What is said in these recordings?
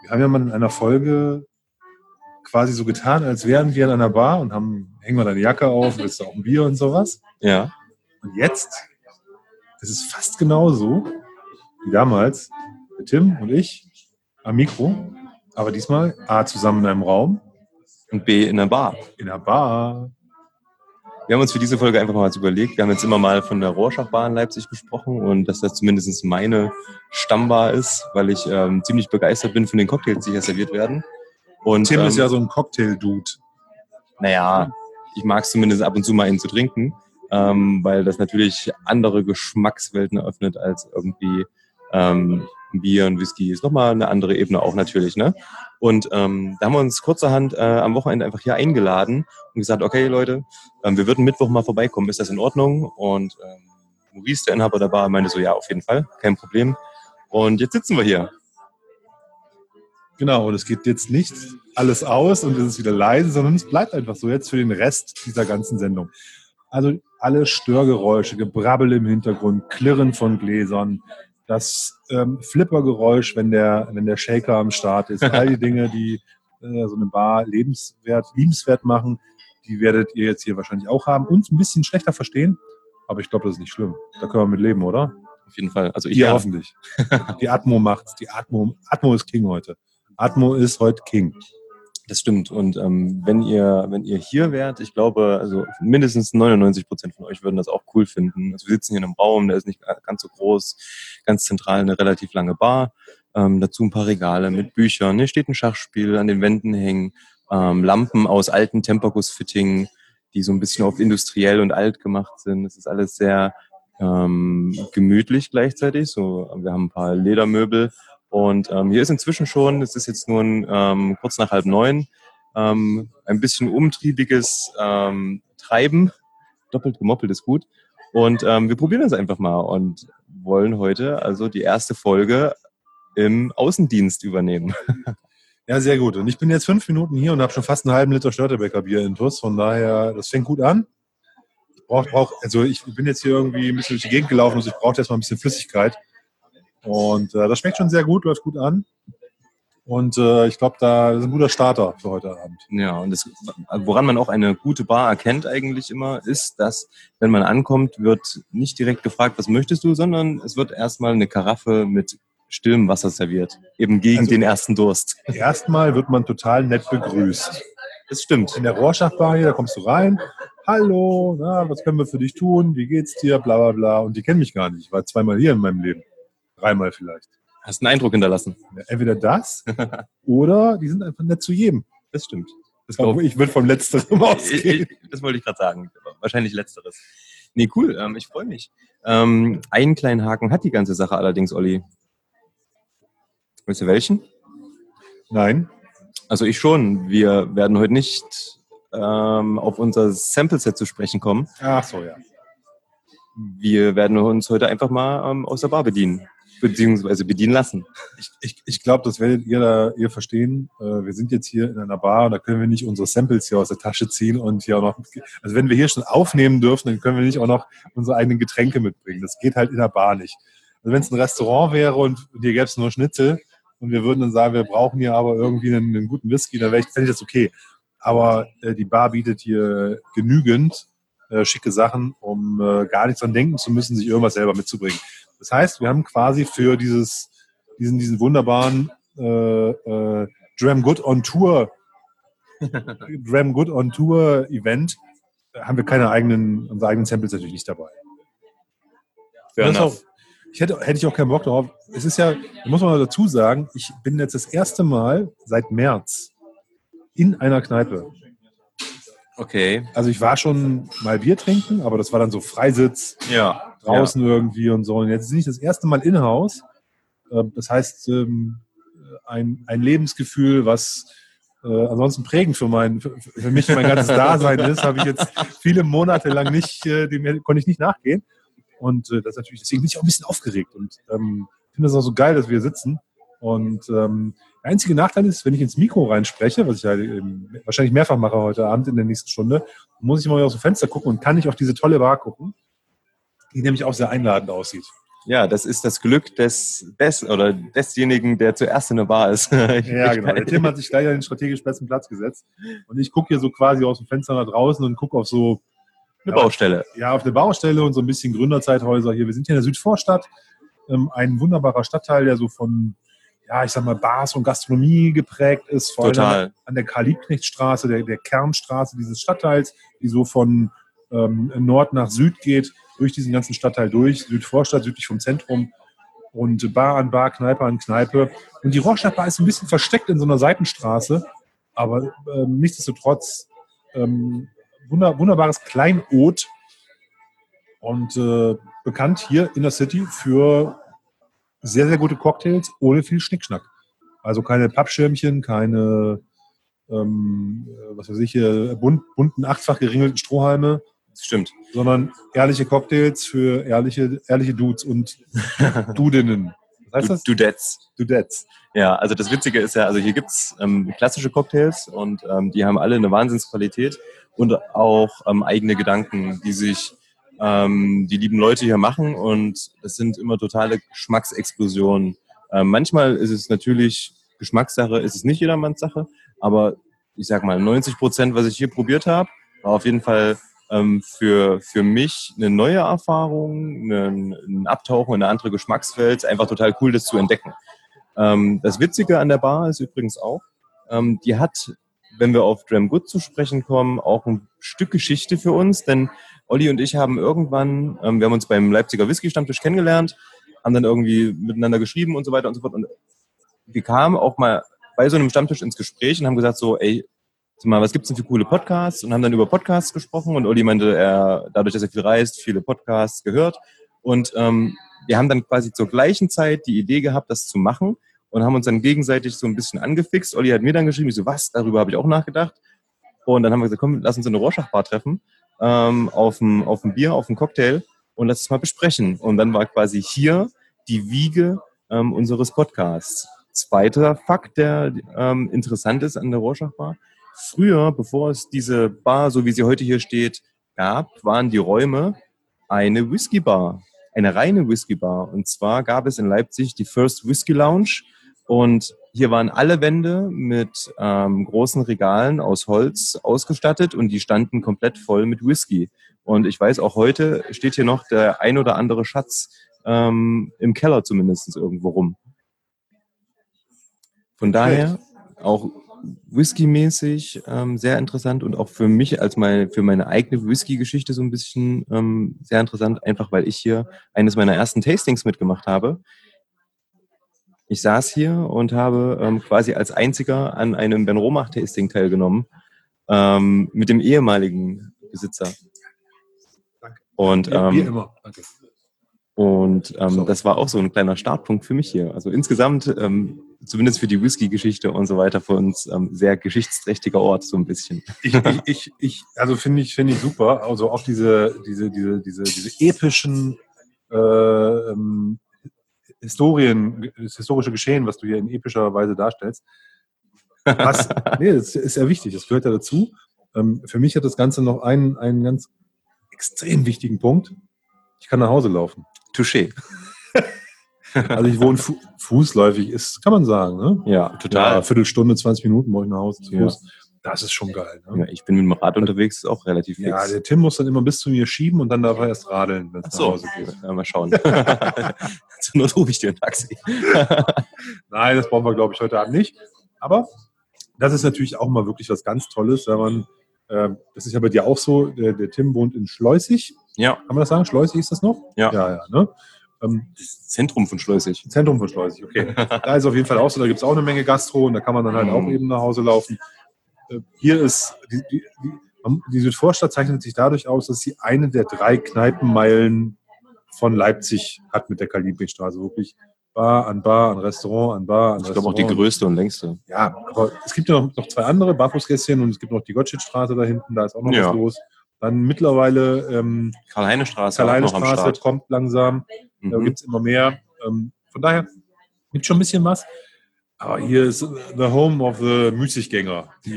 Wir haben ja mal in einer Folge quasi so getan, als wären wir in einer Bar und hängen wir deine Jacke auf, willst du auch ein Bier und sowas. Ja. Und jetzt ist es fast genauso wie damals mit Tim und ich am Mikro, aber diesmal A, zusammen in einem Raum Und B, in einer Bar. In einer Bar. Wir haben uns für diese Folge einfach mal was überlegt. Wir haben jetzt immer mal von der Rorschach-Bar in Leipzig gesprochen und dass das zumindest meine Stammbar ist, weil ich ziemlich begeistert bin von den Cocktails, die hier serviert werden. Und Tim ist ja so ein Cocktail-Dude. Naja, ich mag es zumindest ab und zu mal einen zu trinken, weil das natürlich andere Geschmackswelten eröffnet als irgendwie Bier und Whisky. Ist nochmal eine andere Ebene auch natürlich, ne? Und da haben wir uns kurzerhand am Wochenende einfach hier eingeladen und gesagt, okay Leute, wir würden Mittwoch mal vorbeikommen, ist das in Ordnung? Und Maurice, der Inhaber der Bar, meinte so, ja, auf jeden Fall, kein Problem. Und jetzt sitzen wir hier. Genau, und es geht jetzt nicht alles aus und es ist wieder leise, sondern es bleibt einfach so jetzt für den Rest dieser ganzen Sendung. Also alle Störgeräusche, Gebrabbel im Hintergrund, Klirren von Gläsern, das Flippergeräusch, wenn der Shaker am Start ist, all die Dinge, die so eine Bar liebenswert machen, die werdet ihr jetzt hier wahrscheinlich auch haben. Uns ein bisschen schlechter verstehen, aber ich glaube, das ist nicht schlimm. Da können wir mit leben, oder? Auf jeden Fall. Also ja, hoffentlich. Die Atmo macht's. Atmo ist King heute. Atmo ist heute King. Das stimmt. Und wenn ihr hier wärt, ich glaube, also mindestens 99% von euch würden das auch cool finden. Also wir sitzen hier in einem Raum, der ist nicht ganz so groß, ganz zentral eine relativ lange Bar. Dazu ein paar Regale mit Büchern. Hier steht ein Schachspiel, an den Wänden hängen Lampen aus alten Tempagos-Fittingen, die so ein bisschen auf industriell und alt gemacht sind. Es ist alles sehr gemütlich gleichzeitig. So, wir haben ein paar Ledermöbel. Und hier ist inzwischen schon, es ist jetzt nun kurz nach 8:30, ein bisschen umtriebiges Treiben. Doppelt gemoppelt ist gut. Und wir probieren das einfach mal und wollen heute also die erste Folge im Außendienst übernehmen. Ja, sehr gut. Und ich bin jetzt 5 Minuten hier und habe schon fast einen halben Liter Störtebeker Bier intus. Von daher, das fängt gut an. Ich bin jetzt hier irgendwie ein bisschen durch die Gegend gelaufen, also ich brauche jetzt mal ein bisschen Flüssigkeit. Und das schmeckt schon sehr gut, läuft gut an. Und ich glaube, das ist ein guter Starter für heute Abend. Ja, und woran man auch eine gute Bar erkennt eigentlich immer, ist, dass, wenn man ankommt, wird nicht direkt gefragt, was möchtest du, sondern es wird erstmal eine Karaffe mit stillem Wasser serviert. Eben gegen den ersten Durst. Erstmal wird man total nett begrüßt. Das stimmt. In der Rorschach-Bar hier, da kommst du rein. Hallo, was können wir für dich tun? Wie geht's dir? Bla bla bla. Und die kennen mich gar nicht. Ich war 2-mal hier in meinem Leben. 3-mal vielleicht. Hast einen Eindruck hinterlassen. Ja, entweder das oder die sind einfach nett zu jedem. Das stimmt. Ich würde vom Letzteren ausgehen. Das wollte ich gerade sagen. Wahrscheinlich Letzteres. Nee, cool. Ich freue mich. Einen kleinen Haken hat die ganze Sache allerdings, Olli. Weißt du welchen? Nein. Also ich schon. Wir werden heute nicht auf unser Sample-Set zu sprechen kommen. Ach so, ja. Wir werden uns heute einfach mal aus der Bar bedienen. Beziehungsweise bedienen lassen. Ich glaube, das werdet ihr verstehen. Wir sind jetzt hier in einer Bar und da können wir nicht unsere Samples hier aus der Tasche ziehen und hier auch noch, also wenn wir hier schon aufnehmen dürfen, dann können wir nicht auch noch unsere eigenen Getränke mitbringen. Das geht halt in der Bar nicht. Also wenn es ein Restaurant wäre und hier gäbe es nur Schnitzel und wir würden dann sagen, wir brauchen hier aber irgendwie einen guten Whisky, dann fände ich das okay. Aber die Bar bietet hier genügend schicke Sachen, um gar nichts dran denken zu müssen, sich irgendwas selber mitzubringen. Das heißt, wir haben quasi für diesen wunderbaren Dram Good on Tour Event haben wir unsere eigenen Samples natürlich nicht dabei. Hätte ich auch keinen Bock drauf. Es ist ja, da muss man dazu sagen, ich bin jetzt das erste Mal seit März in einer Kneipe. Okay. Also ich war schon mal Bier trinken, aber das war dann so Freisitz. Ja. Draußen irgendwie und so. Und jetzt bin ich das erste Mal in-house. Das heißt, ein Lebensgefühl, was ansonsten prägend für mich mein ganzes Dasein ist, habe ich jetzt viele Monate lang konnte ich nicht nachgehen. Und das natürlich, deswegen bin ich auch ein bisschen aufgeregt und finde das auch so geil, dass wir hier sitzen. Und der einzige Nachteil ist, wenn ich ins Mikro reinspreche, was ich halt wahrscheinlich mehrfach mache heute Abend in der nächsten Stunde, muss ich mal aus dem Fenster gucken und kann nicht auf diese tolle Bar gucken, die nämlich auch sehr einladend aussieht. Ja, das ist das Glück desjenigen, der zuerst in der Bar ist. Ja, genau. Der Tim hat sich gleich an den strategisch besten Platz gesetzt. Und ich gucke hier so quasi aus dem Fenster nach draußen und gucke auf so Eine Baustelle. Ja, auf eine Baustelle und so ein bisschen Gründerzeithäuser hier. Wir sind hier in der Südvorstadt, ein wunderbarer Stadtteil, der so von, ja, ich sag mal, Bars und Gastronomie geprägt ist. Vor allem an der Karl-Liebknecht-Straße, der Kernstraße dieses Stadtteils, die so von Nord nach Süd geht, durch diesen ganzen Stadtteil durch. Südvorstadt, südlich vom Zentrum. Und Bar an Bar, Kneipe an Kneipe. Und die Rorschach-Bar ist ein bisschen versteckt in so einer Seitenstraße, aber nichtsdestotrotz wunderbares Kleinod und bekannt hier in der City für sehr, sehr gute Cocktails ohne viel Schnickschnack. Also keine Pappschirmchen, keine was weiß ich, bunten, achtfach geringelten Strohhalme. Das stimmt. Sondern ehrliche Cocktails für ehrliche Dudes und Dudinnen. Was heißt das? Dudettes. Ja, also das Witzige ist ja, also hier gibt's klassische Cocktails und die haben alle eine Wahnsinnsqualität und auch eigene Gedanken, die sich die lieben Leute hier machen, und es sind immer totale Geschmacksexplosionen. Manchmal ist es natürlich Geschmackssache, ist es nicht jedermanns Sache, aber ich sag mal, 90%, was ich hier probiert habe, war auf jeden Fall für mich eine neue Erfahrung, ein Abtauchen in eine andere Geschmackswelt, einfach total cool, das zu entdecken. Das Witzige an der Bar ist übrigens auch, die hat, wenn wir auf Dram Good zu sprechen kommen, auch ein Stück Geschichte für uns, denn Olli und ich haben irgendwann, wir haben uns beim Leipziger Whisky-Stammtisch kennengelernt, haben dann irgendwie miteinander geschrieben und so weiter und so fort, und wir kamen auch mal bei so einem Stammtisch ins Gespräch und haben gesagt so, ey, mal, was gibt's denn für coole Podcasts? Und haben dann über Podcasts gesprochen, und Olli meinte, dadurch, dass er viel reist, viele Podcasts gehört. Und wir haben dann quasi zur gleichen Zeit die Idee gehabt, das zu machen, und haben uns dann gegenseitig so ein bisschen angefixt. Olli hat mir dann geschrieben, ich so, was? Darüber habe ich auch nachgedacht. Und dann haben wir gesagt, komm, lass uns in eine Rorschach-Bar treffen, auf ein Bier, auf einen Cocktail, und lass es mal besprechen. Und dann war quasi hier die Wiege unseres Podcasts. Zweiter Fakt, der interessant ist an der Rorschach-Bar: Früher, bevor es diese Bar, so wie sie heute hier steht, gab, waren die Räume eine Whisky-Bar, eine reine Whisky-Bar. Und zwar gab es in Leipzig die First Whisky Lounge, und hier waren alle Wände mit großen Regalen aus Holz ausgestattet, und die standen komplett voll mit Whisky. Und ich weiß, auch heute steht hier noch der ein oder andere Schatz im Keller zumindest irgendwo rum. Von daher auch Whisky-mäßig sehr interessant, und auch für mich für meine eigene Whisky-Geschichte so ein bisschen sehr interessant, einfach weil ich hier eines meiner ersten Tastings mitgemacht habe. Ich saß hier und habe quasi als einziger an einem Ben Romach-Tasting teilgenommen, mit dem ehemaligen Besitzer. Danke. Und Wie immer. Danke. Und das war auch so ein kleiner Startpunkt für mich hier. Also insgesamt, zumindest für die Whisky-Geschichte und so weiter, für uns sehr geschichtsträchtiger Ort, so ein bisschen. Also finde ich super. Also auch diese epischen das historische Geschehen, was du hier in epischer Weise darstellst. Das ist ja wichtig, das gehört ja dazu. Für mich hat das Ganze noch einen ganz extrem wichtigen Punkt. Ich kann nach Hause laufen. Touché. Also ich wohne fußläufig, kann man sagen, ne? Ja, total. Ja, Viertelstunde, 20 Minuten brauche ich nach Hause zu Fuß. Ja. Das ist schon geil. Ne? Ja, ich bin mit dem Rad unterwegs, ist auch relativ fix. Ja, der Tim muss dann immer bis zu mir schieben, und dann darf er erst radeln, wenn es nach Hause geht. Ja, mal schauen. Zur Not rufe ich dir ein Taxi. Nein, das brauchen wir, glaube ich, heute Abend nicht. Aber das ist natürlich auch mal wirklich was ganz Tolles, wenn man, das ist ja bei dir auch so, der Tim wohnt in Schleusig. Ja. Kann man das sagen? Schleusig ist das noch? Ja. Ja, ne? Das Zentrum von Schleusig. Zentrum von Schleusig, okay. Da ist auf jeden Fall auch so, da gibt es auch eine Menge Gastro, und da kann man dann halt auch eben nach Hause laufen. Hier ist, die Südvorstadt zeichnet sich dadurch aus, dass sie eine der 3 Kneipenmeilen von Leipzig hat mit der Karl-Liebknecht-Straße. Wirklich Bar an Restaurant an Restaurant. Ich glaube auch die größte und längste. Ja, aber es gibt ja noch 2 andere, Barfußgässchen, und es gibt noch die Gottschedstraße da hinten, da ist auch noch was los. Dann mittlerweile Karl-Heine-Straße kommt langsam, da gibt es immer mehr. Von daher gibt es schon ein bisschen was. Aber hier ist the home of the Müßiggänger, die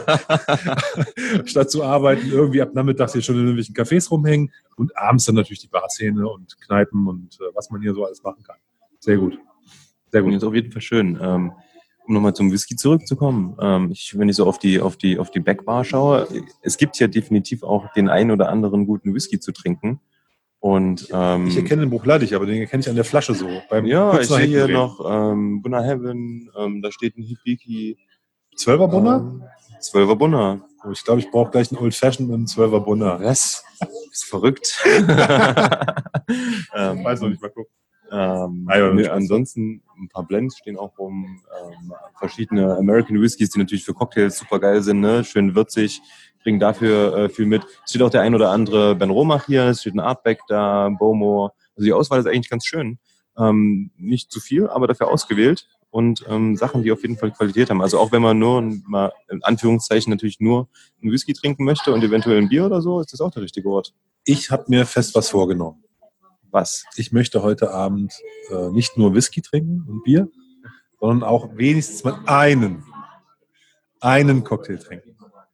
statt zu arbeiten irgendwie ab Nachmittags hier schon in irgendwelchen Cafés rumhängen und abends dann natürlich die Barszene und Kneipen und was man hier so alles machen kann. Sehr gut. Sehr gut. Das ist auf jeden Fall schön. Um nochmal zum Whisky zurückzukommen. Wenn ich so auf die Backbar schaue, es gibt ja definitiv auch den einen oder anderen guten Whisky zu trinken. Und, ich erkenne den Bruchleidig, aber den erkenne ich an der Flasche so. Ja, ich sehe hier noch Bunner Heaven, da steht ein Hibiki. 12er Bunner? 12er Bunner. Oh, ich glaube, ich brauche gleich einen Old Fashioned mit einem 12er Bunner. Was? Ist verrückt. Weiß noch nicht, mal gucken. Ansonsten ein paar Blends stehen auch rum. Verschiedene American Whiskys, die natürlich für Cocktails super geil sind, ne? Schön würzig, bringen dafür viel mit. Es steht auch der ein oder andere Ben Romach hier, es steht ein Artback da, Bowmore. Also die Auswahl ist eigentlich ganz schön. Nicht zu viel, aber dafür ausgewählt und Sachen, die auf jeden Fall Qualität haben. Also auch wenn man nur mal in Anführungszeichen natürlich nur einen Whisky trinken möchte und eventuell ein Bier oder so, ist das auch der richtige Ort. Ich habe mir fest was vorgenommen. Was? Ich möchte heute Abend nicht nur Whisky trinken und Bier, sondern auch wenigstens mal einen Cocktail trinken.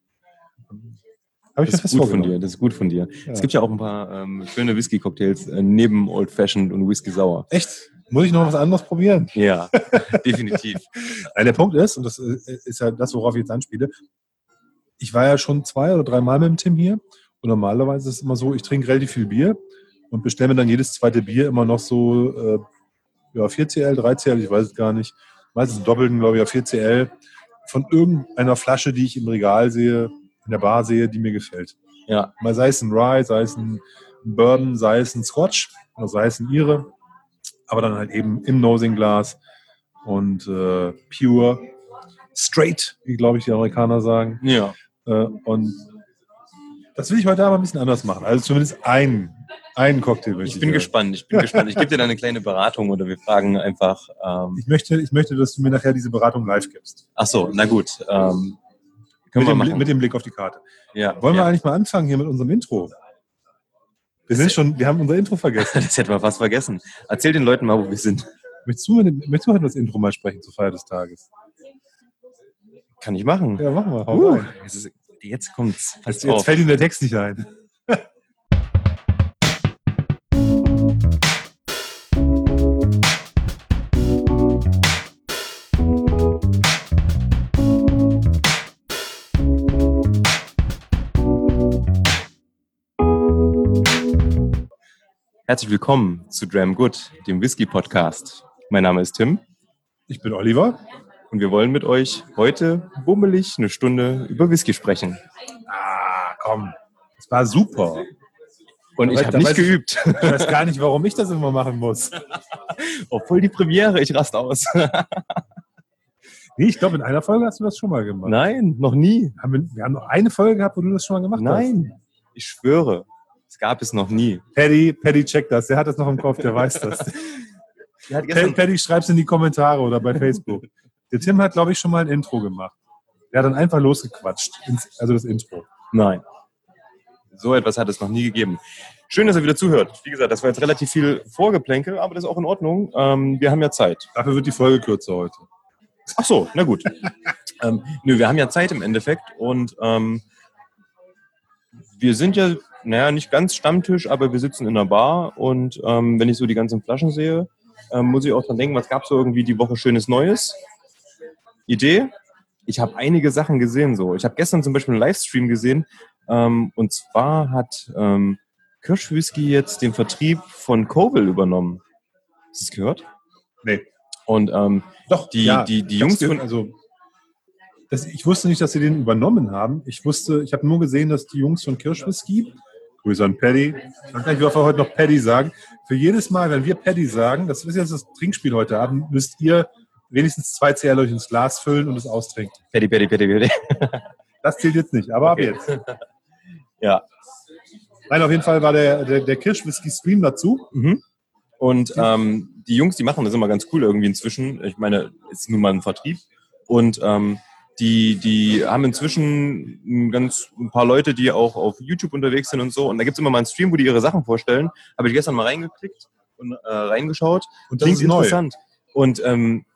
Das ist gut von dir. Das ist gut von dir. Ja. Es gibt ja auch ein paar schöne Whisky-Cocktails neben Old Fashioned und Whisky Sauer. Echt? Muss ich noch was anderes probieren? Ja, definitiv. Der Punkt ist, und das ist ja das, worauf ich jetzt anspiele, ich war ja schon 2 oder 3 Mal mit dem Tim hier und normalerweise ist es immer so, ich trinke relativ viel Bier und bestelle mir dann jedes zweite Bier immer noch so 4cl, 3cl, ich weiß es gar nicht, meistens doppelten, glaube ich, 4cl von irgendeiner Flasche, die ich im Regal sehe, in der Bar sehe, die mir gefällt. Ja. Mal sei es ein Rye, sei es ein Bourbon, sei es ein Scotch oder sei es ein Ire, aber dann halt eben im Nosing-Glas und pure, straight, wie glaube ich die Amerikaner sagen. Ja. Und das will ich heute aber ein bisschen anders machen. Also zumindest einen Cocktail. Ich bin gespannt. Ich gebe dir dann eine kleine Beratung oder wir fragen einfach. Ich möchte, dass du mir nachher diese Beratung live gibst. Ach so, na gut. Mit dem Blick auf die Karte. Ja, Wollen wir eigentlich mal anfangen hier mit unserem Intro? Wir haben unser Intro vergessen. Das hätten wir fast vergessen. Erzähl den Leuten mal, wo wir sind. Möchtest du heute das Intro mal sprechen zur Feier des Tages? Kann ich machen. Ja, machen wir. Jetzt kommt's. Jetzt fällt Ihnen der Text nicht ein. Herzlich willkommen zu Dram Good, dem Whisky-Podcast. Mein Name ist Tim. Ich bin Oliver. Und wir wollen mit euch heute bummelig eine Stunde über Whisky sprechen. Komm. Das war super. Und ich habe nicht geübt. Ich weiß gar nicht, warum ich das immer machen muss. Obwohl die Premiere, ich raste aus. Nee, ich glaube, in einer Folge hast du das schon mal gemacht. Nein, noch nie. Wir haben noch eine Folge gehabt, wo du das schon mal gemacht hast. Nein, ich schwöre. Es gab es noch nie. Paddy checkt das. Der hat das noch im Kopf, der weiß das. Paddy, schreib's in die Kommentare oder bei Facebook. Der Tim hat, glaube ich, schon mal ein Intro gemacht. Der hat dann einfach losgequatscht. Also das Intro. Nein. So etwas hat es noch nie gegeben. Schön, dass ihr wieder zuhört. Wie gesagt, das war jetzt relativ viel Vorgeplänkel, aber das ist auch in Ordnung. Wir haben ja Zeit. Dafür wird die Folge kürzer heute. Ach so, na gut. Wir haben ja Zeit im Endeffekt und wir sind ja, nicht ganz Stammtisch, aber wir sitzen in einer Bar und wenn ich so die ganzen Flaschen sehe, muss ich auch dran denken, was gab es so irgendwie die Woche Schönes Neues? Idee? Ich habe einige Sachen gesehen so. Ich habe gestern zum Beispiel einen Livestream gesehen und zwar hat Kirschwhisky jetzt den Vertrieb von Coville übernommen. Hast du es gehört? Nee. Und doch, die Jungs von... ich wusste nicht, dass sie den übernommen haben. Ich habe nur gesehen, dass die Jungs von Kirschwhisky, Grüße an Paddy, ich weiß nicht, wie oft wir heute noch Paddy sagen, für jedes Mal, wenn wir Paddy sagen, das ist jetzt das Trinkspiel heute Abend, müsst ihr wenigstens 2 CL euch ins Glas füllen und es austrinken. Paddy. Das zählt jetzt nicht, aber okay. Ab jetzt. Ja. Nein, auf jeden Fall war der Kirschwhisky-Stream dazu. Mhm. Und die Jungs, die machen das immer ganz cool irgendwie inzwischen. Ich meine, es ist nun mal ein Vertrieb. Und die haben inzwischen ein paar Leute, die auch auf YouTube unterwegs sind und so. Und da gibt es immer mal einen Stream, wo die ihre Sachen vorstellen. Habe ich gestern mal reingeklickt und reingeschaut. Und das ist interessant. Und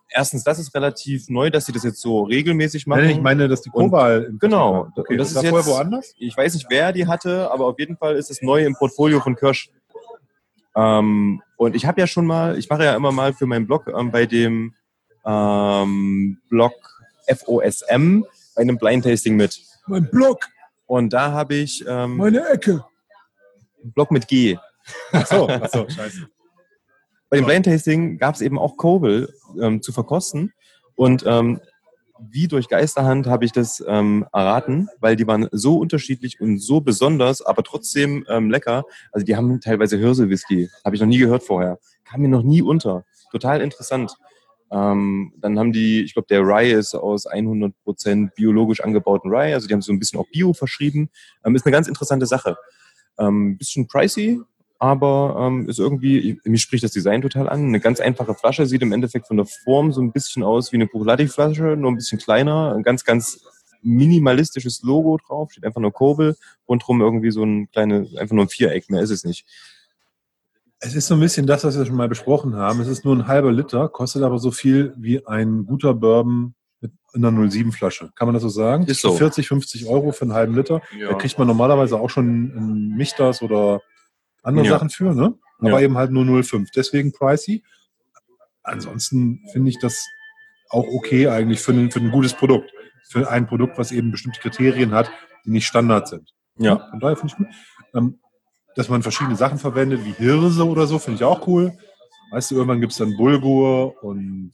erstens, das ist relativ neu, dass sie das jetzt so regelmäßig machen. Nein, ich meine, dass die Koval... Genau. Okay, Und das ist war vorher jetzt, woanders? ich weiß nicht, wer die hatte, aber auf jeden Fall ist es neu im Portfolio von Kirsch. Und ich habe ja schon mal, ich mache ja immer mal für meinen Blog bei dem Blog FOSM bei einem Blind Tasting mit. Mein Blog! Und da habe ich Meine Ecke! Blog mit G. Achso, scheiße. Bei dem Blind Tasting gab es eben auch Kovel zu verkosten. Und wie durch Geisterhand habe ich das erraten, weil die waren so unterschiedlich und so besonders, aber trotzdem lecker. Also die haben teilweise Hirse-Whisky. Habe ich noch nie gehört vorher. Kam mir noch nie unter. Total interessant. Dann haben die, ich glaube, der Rye ist aus 100% biologisch angebauten Rye. Also die haben so ein bisschen auch Bio verschrieben. Ist eine ganz interessante Sache. Bisschen pricey, aber ist irgendwie, mich spricht das Design total an. Eine ganz einfache Flasche, sieht im Endeffekt von der Form so ein bisschen aus wie eine Buchlati-Flasche, nur ein bisschen kleiner. Ein ganz, ganz minimalistisches Logo drauf, steht einfach nur Kovel, rundherum irgendwie so ein kleines, einfach nur ein Viereck, mehr ist es nicht. Es ist so ein bisschen das, was wir schon mal besprochen haben. Es ist nur ein halber Liter, kostet aber so viel wie ein guter Bourbon mit einer 07-Flasche. Kann man das so sagen? Ist so. 40, 50 Euro für einen halben Liter. Ja. Da kriegt man normalerweise auch schon ein Michtas oder andere Ja. Sachen für, ne? Aber Ja. eben halt nur 0,5. Deswegen pricey. Ansonsten finde ich das auch okay eigentlich für ein gutes Produkt. Für ein Produkt, was eben bestimmte Kriterien hat, die nicht Standard sind. Ja. Von daher finde ich gut. Dass man verschiedene Sachen verwendet, wie Hirse oder so, finde ich auch cool. Weißt du, irgendwann gibt es dann Bulgur und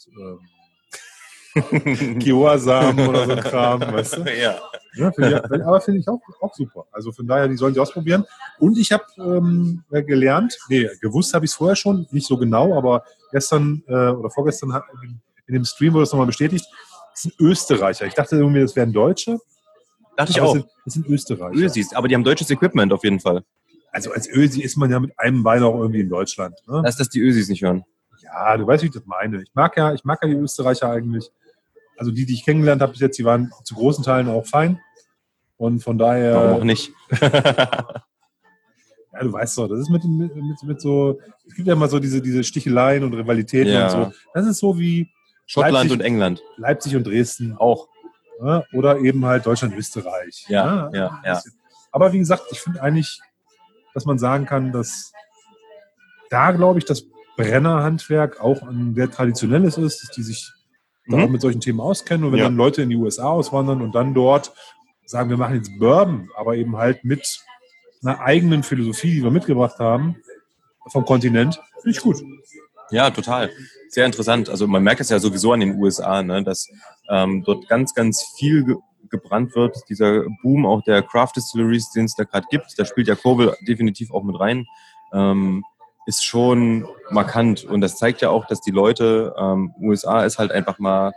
Kiowa-Samen oder so ein Kram, weißt du? Ja. Ja, aber finde ich auch super. Also von daher, die sollen die ausprobieren. Und ich habe gewusst habe ich es vorher schon, nicht so genau, aber gestern oder vorgestern in dem Stream wurde es nochmal bestätigt, das sind Österreicher. Ich dachte irgendwie, das wären Deutsche. Dachte ich Aber auch. Das sind Österreicher. Ösis, aber die haben deutsches Equipment auf jeden Fall. Also als Ösi ist man ja mit einem Bein auch irgendwie in Deutschland. Ne? Lass das die Ösis nicht hören. Ja, du weißt, wie ich das meine. Ich mag ja die Österreicher eigentlich. Also die ich kennengelernt habe bis jetzt, die waren zu großen Teilen auch fein. Und von daher... Warum auch nicht? Ja, du weißt doch, das ist mit so... Es gibt ja immer so diese Sticheleien und Rivalitäten Ja. und so. Das ist so wie Schottland und England. Leipzig und Dresden. Auch. Ja, oder eben halt Deutschland, Österreich. Ja. Aber wie gesagt, ich finde eigentlich, dass man sagen kann, dass da, glaube ich, das Brennerhandwerk auch ein sehr traditionelles ist, dass die sich da auch mit solchen Themen auskennen. Und wenn dann Leute in die USA auswandern und dann dort sagen, wir machen jetzt Bourbon, aber eben halt mit einer eigenen Philosophie, die wir mitgebracht haben vom Kontinent, finde ich gut. Ja, total. Sehr interessant. Also man merkt es ja sowieso an den USA, ne, dass dort ganz, ganz viel gebrannt wird. Dieser Boom auch der Craft Distilleries, den es da gerade gibt, da spielt ja Kovel definitiv auch mit rein, ist schon markant. Und das zeigt ja auch, dass die Leute, USA ist halt einfach mal,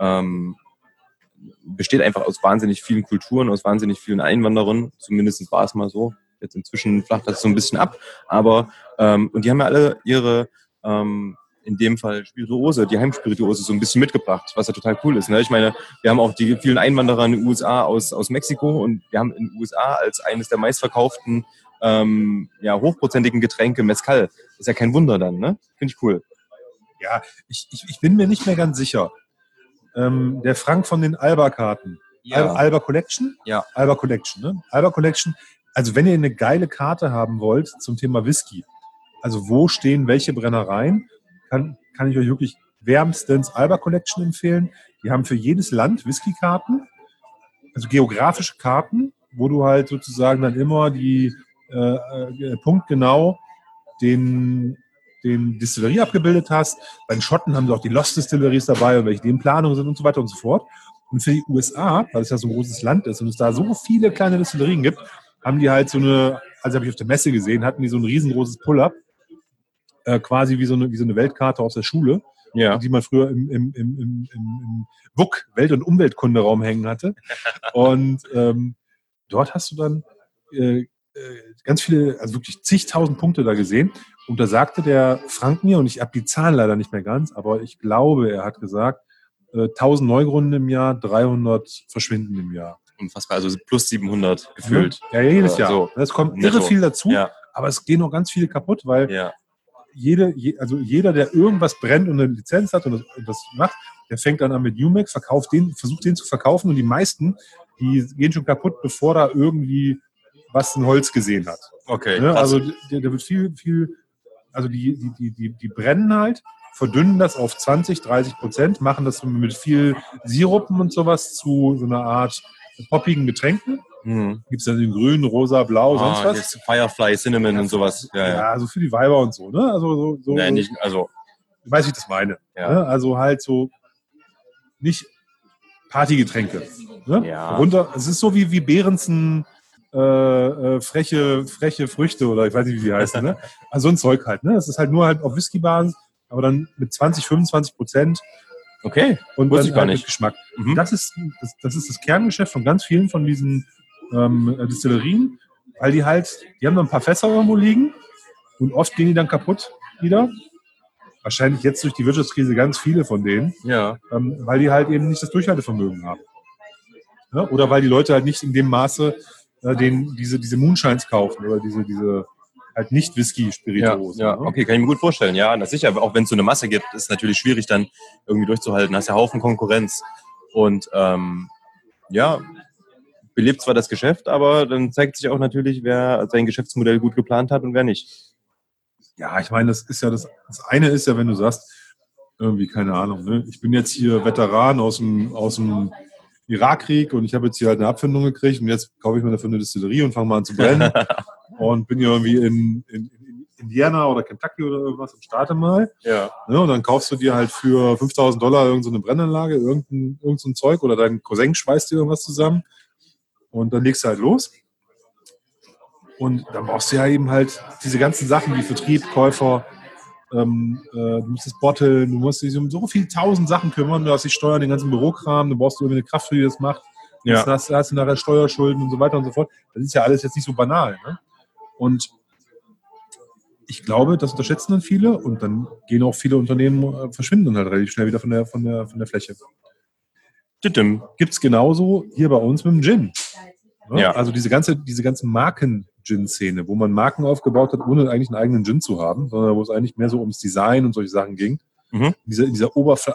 besteht einfach aus wahnsinnig vielen Kulturen, aus wahnsinnig vielen Einwanderern. Zumindest war es mal so. Jetzt inzwischen flacht das so ein bisschen ab. Aber, und die haben ja alle ihre, in dem Fall Spirituose, die Heimspirituose so ein bisschen mitgebracht, was ja total cool ist. Ne? Ich meine, wir haben auch die vielen Einwanderer in den USA aus Mexiko und wir haben in den USA als eines der meistverkauften hochprozentigen Getränke Mezcal. Ist ja kein Wunder dann, ne? Finde ich cool. Ja, ich bin mir nicht mehr ganz sicher. Der Frank von den Alba-Karten. Ja. Alba Collection? Ja. Alba Collection, ne? Alba Collection. Also wenn ihr eine geile Karte haben wollt zum Thema Whisky, also wo stehen welche Brennereien, kann ich euch wirklich wärmstens Alba Collection empfehlen. Die haben für jedes Land Whisky-Karten, also geografische Karten, wo du halt sozusagen dann immer die punktgenau den Distillerie abgebildet hast. Bei den Schotten haben sie auch die Lost Distilleries dabei und welche die in Planung sind und so weiter und so fort. Und für die USA, weil es ja so ein großes Land ist und es da so viele kleine Distillerien gibt, haben die halt so eine, also habe ich auf der Messe gesehen, hatten die so ein riesengroßes Pull-up, quasi wie so eine Weltkarte aus der Schule, die man früher im WUK, Welt- und Umweltkunderaum hängen hatte. Und dort hast du dann ganz viele, also wirklich zigtausend Punkte da gesehen. Und da sagte der Frank mir, und ich habe die Zahlen leider nicht mehr ganz, aber ich glaube, er hat gesagt, 1000 Neugründen im Jahr, 300 Verschwinden im Jahr. Unfassbar, also plus 700 gefühlt. Ja, jedes Jahr. So. Es kommt Netto. irre viel dazu, Ja. aber es gehen auch ganz viele kaputt, weil also jeder, der irgendwas brennt und eine Lizenz hat und das macht, der fängt dann an mit Umex, versucht den zu verkaufen und die meisten, die gehen schon kaputt, bevor da irgendwie was ein Holz gesehen hat. Okay, Ne? krass. Also der wird viel, also die brennen halt, verdünnen das auf 20-30%, machen das mit viel Sirupen und sowas zu so einer Art poppigen Getränken. Gibt es dann in grün, rosa, blau, sonst was? Jetzt Firefly, Cinnamon und sowas. Ja, so für die Weiber und so, ne? Also so Nee, nicht, also, du weißt, wie ich das meine. Ja. Ne? Also halt so nicht Partygetränke. Ne? Ja. Es ist so wie Behrensen freche Früchte oder ich weiß nicht, wie die heißen. Ne? Also so ein Zeug halt. Ne? Das ist halt nur halt auf Whisky-Basis, aber dann mit 20-25%. Okay, und wusste dann ich gar halt nicht. mit Geschmack. Mhm. Das ist das Kerngeschäft von ganz vielen von diesen Distillerien, weil die haben dann ein paar Fässer irgendwo liegen und oft gehen die dann kaputt wieder. Wahrscheinlich jetzt durch die Wirtschaftskrise ganz viele von denen, Ja. weil die halt eben nicht das Durchhaltevermögen haben. Ja? Oder weil die Leute halt nicht in dem Maße diese Moonshines kaufen oder diese halt nicht Whisky-Spirituosen. Ja, Ne? okay, kann ich mir gut vorstellen. Ja, na sicher, auch wenn es so eine Masse gibt, ist es natürlich schwierig dann irgendwie durchzuhalten. Hast ja Haufen Konkurrenz. Und ja, belebt zwar das Geschäft, aber dann zeigt sich auch natürlich, wer sein Geschäftsmodell gut geplant hat und wer nicht. Ja, ich meine, das eine ist ja, wenn du sagst, irgendwie, keine Ahnung, ne? Ich bin jetzt hier Veteran aus dem Irakkrieg und ich habe jetzt hier halt eine Abfindung gekriegt und jetzt kaufe ich mir dafür eine Distillerie und fange mal an zu brennen und bin hier irgendwie in Indiana oder Kentucky oder irgendwas und starte mal. Ja. Ne? Und dann kaufst du dir halt für $5.000 irgendeine so Brennanlage, irgend so ein Zeug oder dein Cousin schweißt dir irgendwas zusammen und dann legst du halt los. Und dann brauchst du ja eben halt diese ganzen Sachen wie Vertrieb, Käufer, du musst es botteln, du musst dich um so viele tausend Sachen kümmern, du hast die Steuern, den ganzen Bürokram, du brauchst irgendwie eine Kraft, die das macht. Ja. Dann hast du nachher Steuerschulden und so weiter und so fort. Das ist ja alles jetzt nicht so banal. Ne? Und ich glaube, das unterschätzen dann viele und dann gehen auch viele Unternehmen, verschwinden dann halt relativ schnell wieder von der Fläche. Gibt es genauso hier bei uns mit dem Gin. Ne? Ja. Also diese ganze Marken-Gin-Szene, wo man Marken aufgebaut hat, ohne eigentlich einen eigenen Gin zu haben, sondern wo es eigentlich mehr so ums Design und solche Sachen ging. Mhm. Dieser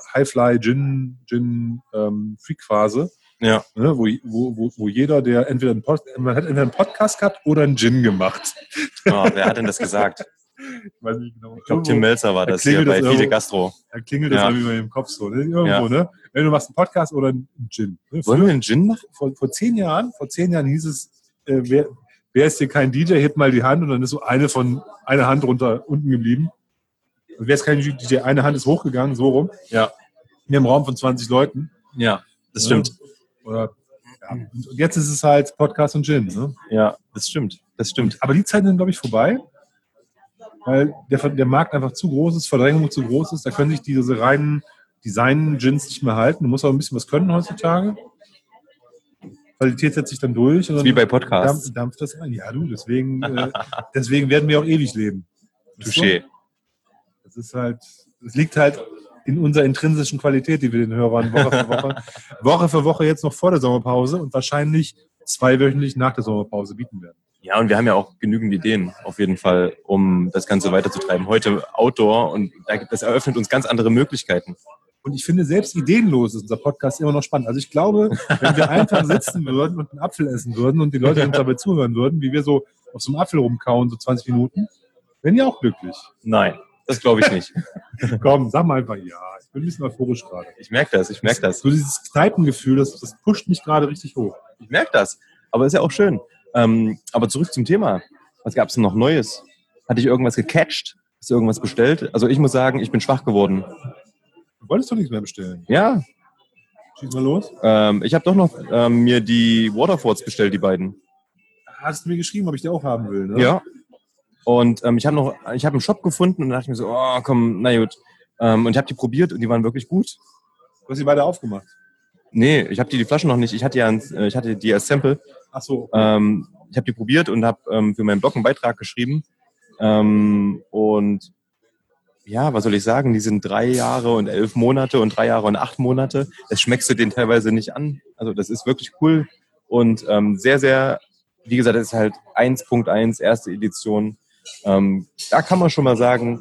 Ober-Highfly-Gin-Freak-Phase, Ja. ne, wo jeder, der man hat entweder einen Podcast gehabt oder einen Gin gemacht. Oh, wer hat denn das gesagt? Ich weiß nicht genau. Ich glaube, Tim Melzer war das hier bei Fide Gastro. Da klingelt das irgendwie bei im Kopf so. Ne? Irgendwo, ne? Wenn du machst einen Podcast oder einen Gin. Ne? Wollen wir einen Gin machen? Vor 10 Jahren hieß es, wer ist hier kein DJ, hebt mal die Hand und dann ist so eine Hand unten geblieben. Und wer ist kein DJ, eine Hand ist hochgegangen, so rum. Ja. In einem Raum von 20 Leuten. Ja, das stimmt. Und jetzt ist es halt Podcast und Gin. Ne? Ja, das stimmt. Aber die Zeiten sind, glaube ich, vorbei. Weil der Markt einfach zu groß ist, Verdrängung zu groß ist. Da können sich diese reinen Design-Gins nicht mehr halten. Du musst auch ein bisschen was können heutzutage. Qualität setzt sich dann durch. Und dann wie bei Podcasts. Dampft das ein. Ja, du, deswegen werden wir auch ewig leben. Touché. Das liegt halt in unserer intrinsischen Qualität, die wir den Hörern Woche für Woche jetzt noch vor der Sommerpause und wahrscheinlich 2-wöchentlich nach der Sommerpause bieten werden. Ja, und wir haben ja auch genügend Ideen, auf jeden Fall, um das Ganze weiterzutreiben. Heute Outdoor und das eröffnet uns ganz andere Möglichkeiten. Und ich finde, selbst ideenlos ist unser Podcast immer noch spannend. Also ich glaube, wenn wir einfach sitzen würden und einen Apfel essen würden und die Leute uns dabei zuhören würden, wie wir so auf so einem Apfel rumkauen, so 20 Minuten, wären die auch glücklich. Nein, das glaube ich nicht. Komm, sag mal einfach ja. Ich bin ein bisschen euphorisch gerade. Ich merke das. So dieses Kneipengefühl, das pusht mich gerade richtig hoch. Ich merke das. Aber ist ja auch schön. Aber zurück zum Thema. Was gab es denn noch Neues? Hatte ich irgendwas gecatcht? Hast du irgendwas bestellt? Also ich muss sagen, ich bin schwach geworden. Du wolltest doch nichts mehr bestellen. Ja. Schieß mal los. Ich habe doch noch mir die Waterfords bestellt, die beiden. Hast du mir geschrieben, ob ich die auch haben will, ne? Ja. Und ich habe einen Shop gefunden und da dachte ich mir so, oh komm, na gut. Und ich habe die probiert und die waren wirklich gut. Du hast die beide aufgemacht? Nee, ich habe die Flaschen noch nicht. Ich hatte die als Sample. Ach so. Ich habe die probiert und habe für meinen Blog einen Beitrag geschrieben. Und ja, was soll ich sagen? Die sind 3 Jahre und 11 Monate und 3 Jahre und 8 Monate. Das schmeckst du denen teilweise nicht an. Also das ist wirklich cool und sehr, sehr, wie gesagt, das ist halt 1.1, erste Edition. Da kann man schon mal sagen,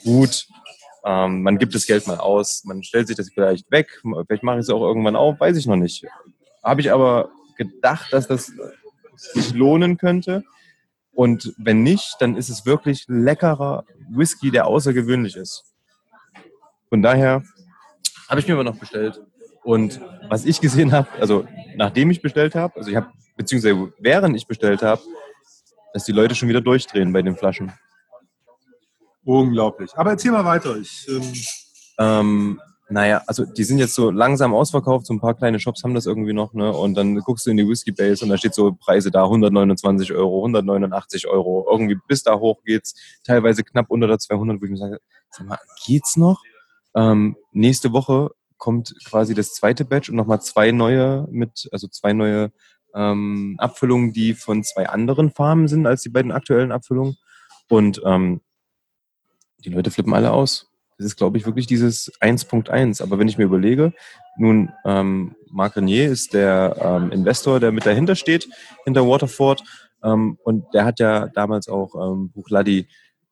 gut. Man gibt das Geld mal aus, man stellt sich das vielleicht weg, vielleicht mache ich es auch irgendwann auf, weiß ich noch nicht. Habe ich aber gedacht, dass das sich lohnen könnte. Und wenn nicht, dann ist es wirklich leckerer Whisky, der außergewöhnlich ist. Von daher habe ich mir aber noch bestellt. Und was ich gesehen habe, also nachdem ich bestellt habe, also ich habe, beziehungsweise während ich bestellt habe, dass die Leute schon wieder durchdrehen bei den Flaschen. Unglaublich. Aber erzähl mal weiter. Naja, also die sind jetzt so langsam ausverkauft, so ein paar kleine Shops haben das irgendwie noch, ne? Und dann guckst du in die Whisky Base und da steht so Preise da, 129 €, 189 €, irgendwie bis da hoch geht's, teilweise knapp unter der 200, wo ich mir sage, sag mal, geht's noch? Nächste Woche kommt quasi das zweite Batch und nochmal zwei neue Abfüllungen, die von zwei anderen Farmen sind als die beiden aktuellen Abfüllungen. Und die Leute flippen alle aus. Das ist, glaube ich, wirklich dieses 1.1. Aber wenn ich mir überlege, nun, Marc Renier ist der Investor, der mit dahinter steht, hinter Waterford. Und der hat ja damals auch Bruichladdich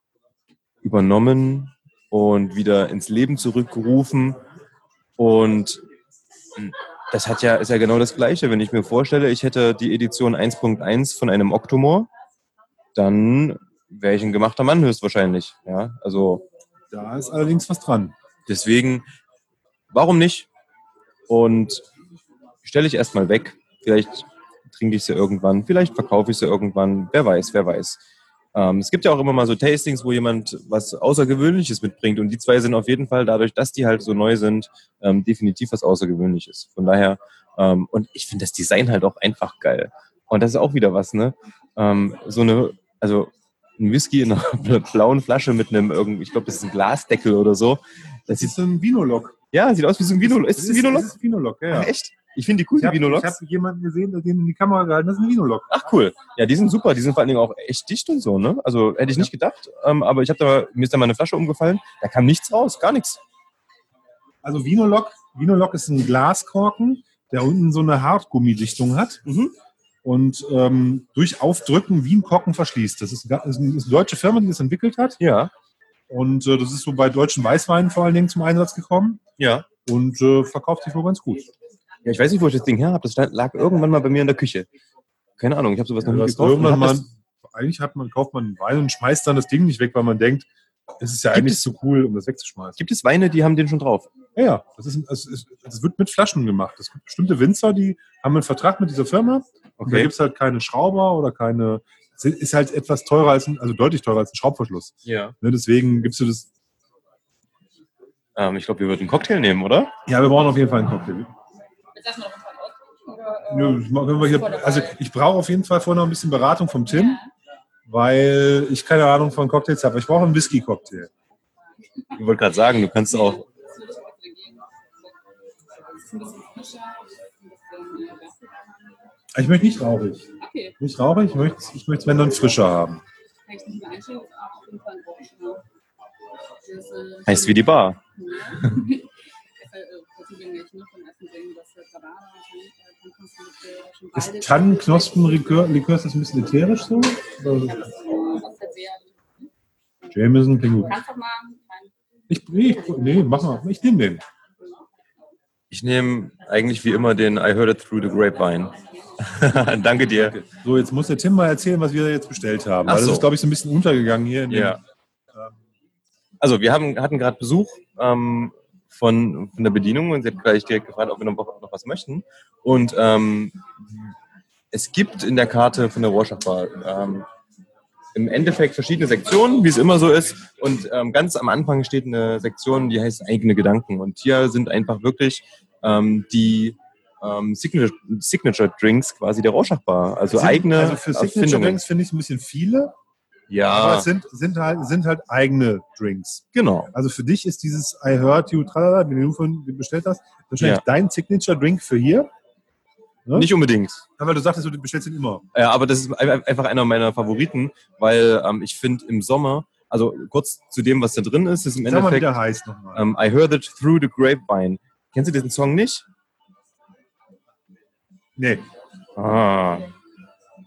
übernommen und wieder ins Leben zurückgerufen. Und das ist ja genau das Gleiche. Wenn ich mir vorstelle, ich hätte die Edition 1.1 von einem Octomore, dann wäre ich ein gemachter Mann höchstwahrscheinlich. Ja, also da ist allerdings was dran. Deswegen, warum nicht? Und stelle ich erstmal weg. Vielleicht trinke ich sie irgendwann, vielleicht verkaufe ich sie irgendwann. Wer weiß. Es gibt ja auch immer mal so Tastings, wo jemand was Außergewöhnliches mitbringt. Und die zwei sind auf jeden Fall, dadurch, dass die halt so neu sind, definitiv was Außergewöhnliches. Von daher, und ich finde das Design halt auch einfach geil. Und das ist auch wieder was, ne? Ein Whisky in einer blauen Flasche mit einem, ich glaube, das ist ein Glasdeckel oder so. Das ist ein Vinolog. Ja, sieht aus wie so ein Vinolog. Ist es ein Vinolog? Das ist Vinolog, ja. Ach, echt? Ich finde die cool, die Vinologs. Ich habe jemanden gesehen, der den in die Kamera gehalten hat. Das ist ein Vinolog. Ach, cool. Ja, die sind super. Die sind vor allen Dingen auch echt dicht und so, ne? Also, hätte ich nicht gedacht. Aber mir ist da mal eine Flasche umgefallen. Da kam nichts raus, gar nichts. Also Vinolog ist ein Glaskorken, der unten so eine Hartgummidichtung hat. Mhm. Und durch Aufdrücken wie ein Korken verschließt. Das ist eine deutsche Firma, die das entwickelt hat. Ja. Und das ist so bei deutschen Weißweinen vor allen Dingen zum Einsatz gekommen. Ja. Und verkauft sich wohl ganz gut. Ja, ich weiß nicht, wo ich das Ding her habe. Das lag irgendwann mal bei mir in der Küche. Keine Ahnung, ich habe sowas noch nie gekauft. Eigentlich kauft man Wein und schmeißt dann das Ding nicht weg, weil man denkt, es ist ja eigentlich zu cool, um das wegzuschmeißen. Gibt es Weine, die haben den schon drauf? Ja. Das wird mit Flaschen gemacht. Es gibt bestimmte Winzer, die haben einen Vertrag mit dieser Firma. Und da gibt es halt keine Schrauber oder keine. Ist halt etwas teurer deutlich teurer als ein Schraubverschluss. Ja. Ne, deswegen gibst du das. Ich glaube, wir würden einen Cocktail nehmen, oder? Ja, wir brauchen auf jeden Fall einen Cocktail. Jetzt erstmal noch einen Also ich brauche auf jeden Fall vorher noch ein bisschen Beratung vom Tim, weil ich keine Ahnung von Cocktails habe. Ich brauche einen Whisky-Cocktail. Ich wollte gerade sagen, du kannst auch. Ich möchte nicht rauchig. Okay. Nicht rauchig, ich möchte es, wenn dann frischer haben. Kann ich nicht mehr einstellen, das ist auf jeden Fall ein Orange. Heißt wie die Bar. Ist Tannenknospenlikör, ist das ein bisschen ätherisch so? Jameson klingt gut. Mach mal. Ich nehme den. Ich nehme eigentlich wie immer den I Heard It Through the Grapevine. Danke dir. So, jetzt muss der Tim mal erzählen, was wir jetzt bestellt haben. Ach so. Das ist, glaube ich, so ein bisschen untergegangen hier. Also wir hatten gerade Besuch von der Bedienung und sie hat gleich direkt gefragt, ob wir noch was möchten. Und es gibt in der Karte von der Rorschach Bar im Endeffekt verschiedene Sektionen, wie es immer so ist. Und ganz am Anfang steht eine Sektion, die heißt eigene Gedanken. Und hier sind einfach wirklich die Signature Drinks quasi der Rorschach Bar. Also für Signature Drinks finde ich ein bisschen viele. Ja. Aber es sind halt eigene Drinks. Genau. Also für dich ist dieses I Heard You, tralala, den du vorhin bestellt hast, wahrscheinlich dein Signature Drink für hier. Ne? Nicht unbedingt. Ja, weil du sagtest, du bestellst ihn immer. Ja, aber das ist einfach einer meiner Favoriten, weil ich finde im Sommer, also kurz zu dem, was da drin ist im Endeffekt. Sag mal, wie der heißt nochmal. I Heard It Through the Grapevine. Kennst du diesen Song nicht? Nee.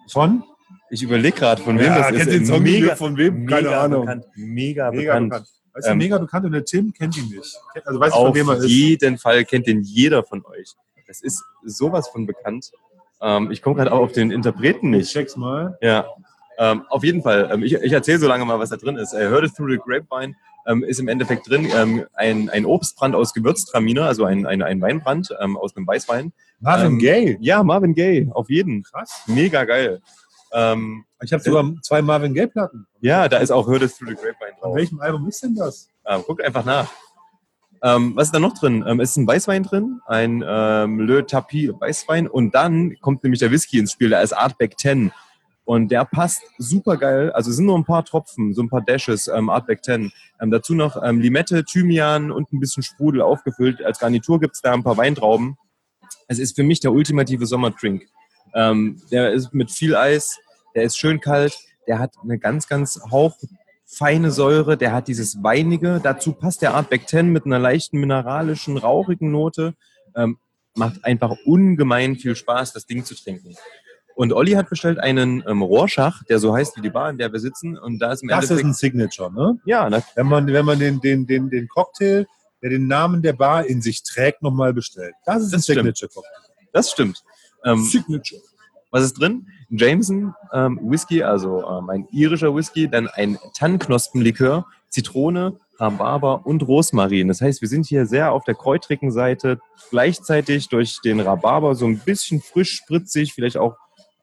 Ich überlege gerade, von wem das ist. Kennst du den Song von wem? Keine Ahnung. Mega bekannt. ist ja mega bekannt und der Tim kennt ihn nicht. Also weiß ich, von Auf wem er ist. jeden Fall kennt den jeder von euch. Das ist sowas von bekannt. Ich komme gerade auch auf den Interpreten Ich nicht. check's mal. Ja, auf jeden Fall. Ich erzähle so lange mal, was da drin ist. Heard It Through the Grapevine ist im Endeffekt drin ein Obstbrand aus Gewürztraminer, also ein Weinbrand aus einem Weißwein. Marvin Gaye. Ja, Marvin Gaye, auf jeden. Krass. Mega geil. Ich habe sogar 2 Marvin Gaye-Platten. Ja, da ist auch Heard It Through the Grapevine Von drauf. welchem Album ist denn das? Guckt einfach nach. Was ist da noch drin? Es ist ein Weißwein drin, ein Le Tapis Weißwein und dann kommt nämlich der Whisky ins Spiel, der ist Artback 10 und der passt super geil, also es sind nur ein paar Tropfen, so ein paar Dashes, Artback 10. Dazu noch Limette, Thymian und ein bisschen Sprudel aufgefüllt. Als Garnitur gibt es da ein paar Weintrauben. Es ist für mich der ultimative Sommerdrink. Der ist mit viel Eis, der ist schön kalt, der hat eine ganz, ganz hauchfeine Säure, der hat dieses Weinige, dazu passt der Artback 10 mit einer leichten mineralischen, rauchigen Note, macht einfach ungemein viel Spaß, das Ding zu trinken. Und Olli hat bestellt einen Rorschach, der so heißt wie die Bar, in der wir sitzen. Und da ist im Das ist Endeffekt, ein Signature, ne? ja, Wenn man den Cocktail, der den Namen der Bar in sich trägt, nochmal bestellt. Das ist ein Das stimmt. Signature-Cocktail. das stimmt. Signature. Was ist drin? Jameson Whisky, also ein irischer Whisky, dann ein Tannknospenlikör, Zitrone, Rhabarber und Rosmarin. Das heißt, wir sind hier sehr auf der kräutrigen Seite, gleichzeitig durch den Rhabarber so ein bisschen frisch, spritzig, vielleicht auch,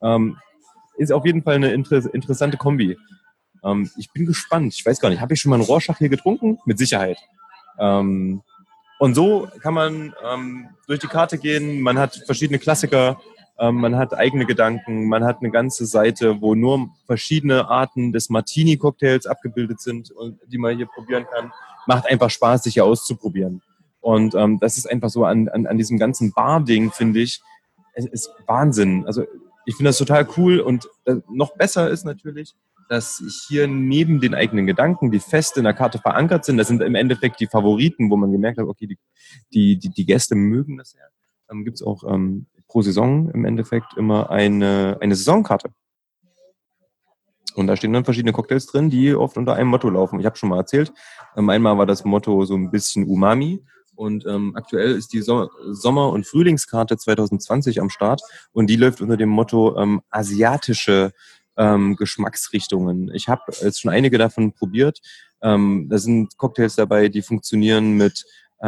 ist auf jeden Fall eine interessante Kombi. Ich bin gespannt. Ich weiß gar nicht, habe ich schon mal einen Rorschach hier getrunken? Mit Sicherheit. Und so kann man durch die Karte gehen. Man hat verschiedene Klassiker. Man hat eigene Gedanken, man hat eine ganze Seite, wo nur verschiedene Arten des Martini-Cocktails abgebildet sind und die man hier probieren kann. Macht einfach Spaß, sich hier auszuprobieren. Und das ist einfach so an diesem ganzen Bar-Ding, finde ich, es ist Wahnsinn. Also ich finde das total cool und noch besser ist natürlich, dass hier neben den eigenen Gedanken, die fest in der Karte verankert sind, das sind im Endeffekt die Favoriten, wo man gemerkt hat, okay, die Gäste mögen das ja. Gibt es auch pro Saison im Endeffekt immer eine Saisonkarte. Und da stehen dann verschiedene Cocktails drin, die oft unter einem Motto laufen. Ich habe schon mal erzählt, einmal war das Motto so ein bisschen Umami und aktuell ist die Sommer- und Frühlingskarte 2020 am Start und die läuft unter dem Motto asiatische Geschmacksrichtungen. Ich habe jetzt schon einige davon probiert. Da sind Cocktails dabei, die funktionieren mit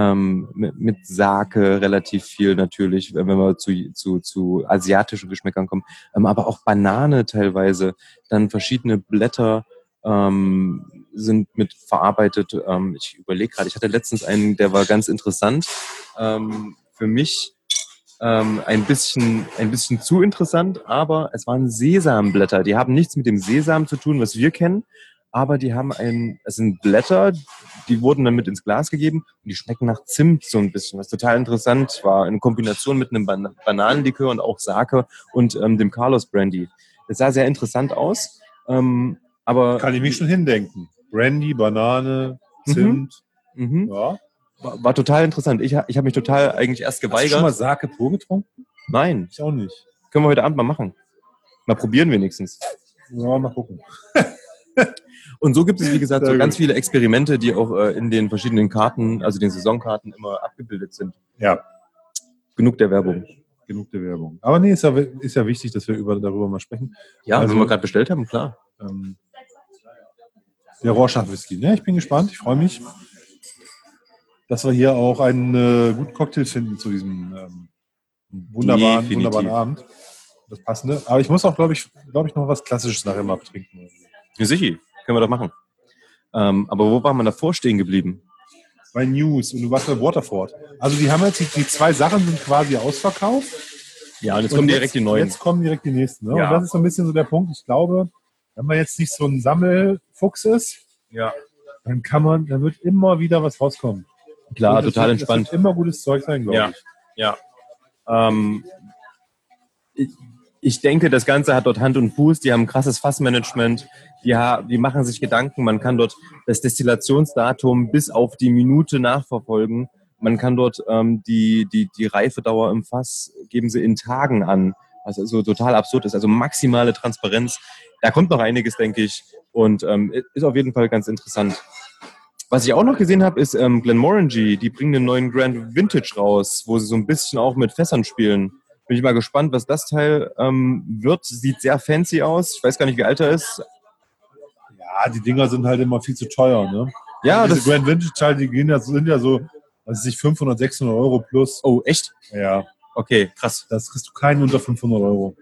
Sake relativ viel natürlich, wenn wir zu asiatischen Geschmäckern kommen, aber auch Banane teilweise, dann verschiedene Blätter sind mit verarbeitet. Ich überlege gerade, ich hatte letztens einen, der war ganz interessant, für mich ein bisschen zu interessant, aber es waren Sesamblätter, die haben nichts mit dem Sesam zu tun, was wir kennen, aber die haben es sind Blätter, die wurden dann mit ins Glas gegeben und die schmecken nach Zimt so ein bisschen, was total interessant war, in Kombination mit einem Bananenlikör und auch Sake und dem Carlos Brandy. Das sah sehr interessant aus, aber... Kann ich mich schon hindenken. Brandy, Banane, Zimt. Ja. War total interessant. Ich habe mich total eigentlich erst Hast du geweigert. schon mal Sake pur getrunken? Nein, Ich auch nicht. können wir heute Abend mal machen. Mal probieren wenigstens. Ja, mal gucken. Und so gibt es, wie gesagt, Sehr so ganz gut. viele Experimente, die auch in den verschiedenen Karten, also den Saisonkarten, immer abgebildet sind. Ja, Genug der Werbung. genug der Werbung. Aber nee, ist ja wichtig, dass wir darüber mal sprechen. Ja, Also- wenn wir gerade bestellt haben, klar. Der Rorschach Whisky. Ne? Ich bin gespannt, ich freue mich, dass wir hier auch einen guten Cocktail finden zu diesem Definitiv. wunderbaren Abend. Das Passende. Aber ich muss auch, glaube ich, noch was Klassisches nachher mal trinken. Ja, sicher, können wir doch machen. Aber wo war man davor stehen geblieben? Bei News und du warst bei Waterford. Also die haben jetzt die 2 Sachen sind quasi ausverkauft. Ja, und jetzt kommen direkt die neuen. Jetzt kommen direkt die nächsten. Ne? Ja. Und das ist so ein bisschen so der Punkt. Ich glaube, wenn man jetzt nicht so ein Sammelfuchs ist, Ja. dann wird immer wieder was rauskommen. Klar, Und das total wird- entspannt. Das wird immer gutes Zeug sein, glaube Ja. ich. Ja. Ich denke, das Ganze hat dort Hand und Fuß. Die haben ein krasses Fassmanagement. Die machen sich Gedanken. Man kann dort das Destillationsdatum bis auf die Minute nachverfolgen. Man kann dort die Reifedauer im Fass geben sie in Tagen an, was also total absurd ist. Also maximale Transparenz. Da kommt noch einiges, denke ich. Und ist auf jeden Fall ganz interessant. Was ich auch noch gesehen habe, ist Glenmorangie. Die bringen den neuen Grand Vintage raus, wo sie so ein bisschen auch mit Fässern spielen. Bin ich mal gespannt, was das Teil wird. Sieht sehr fancy aus. Ich weiß gar nicht, wie alt er ist. Ja, die Dinger sind halt immer viel zu teuer, ne? Ja, also das diese Grand Vintage Teile, sind ja so, was weiß ich, 500, 600 Euro plus. Oh, echt? Ja, Okay, krass. das kriegst du keinen unter 500 Euro.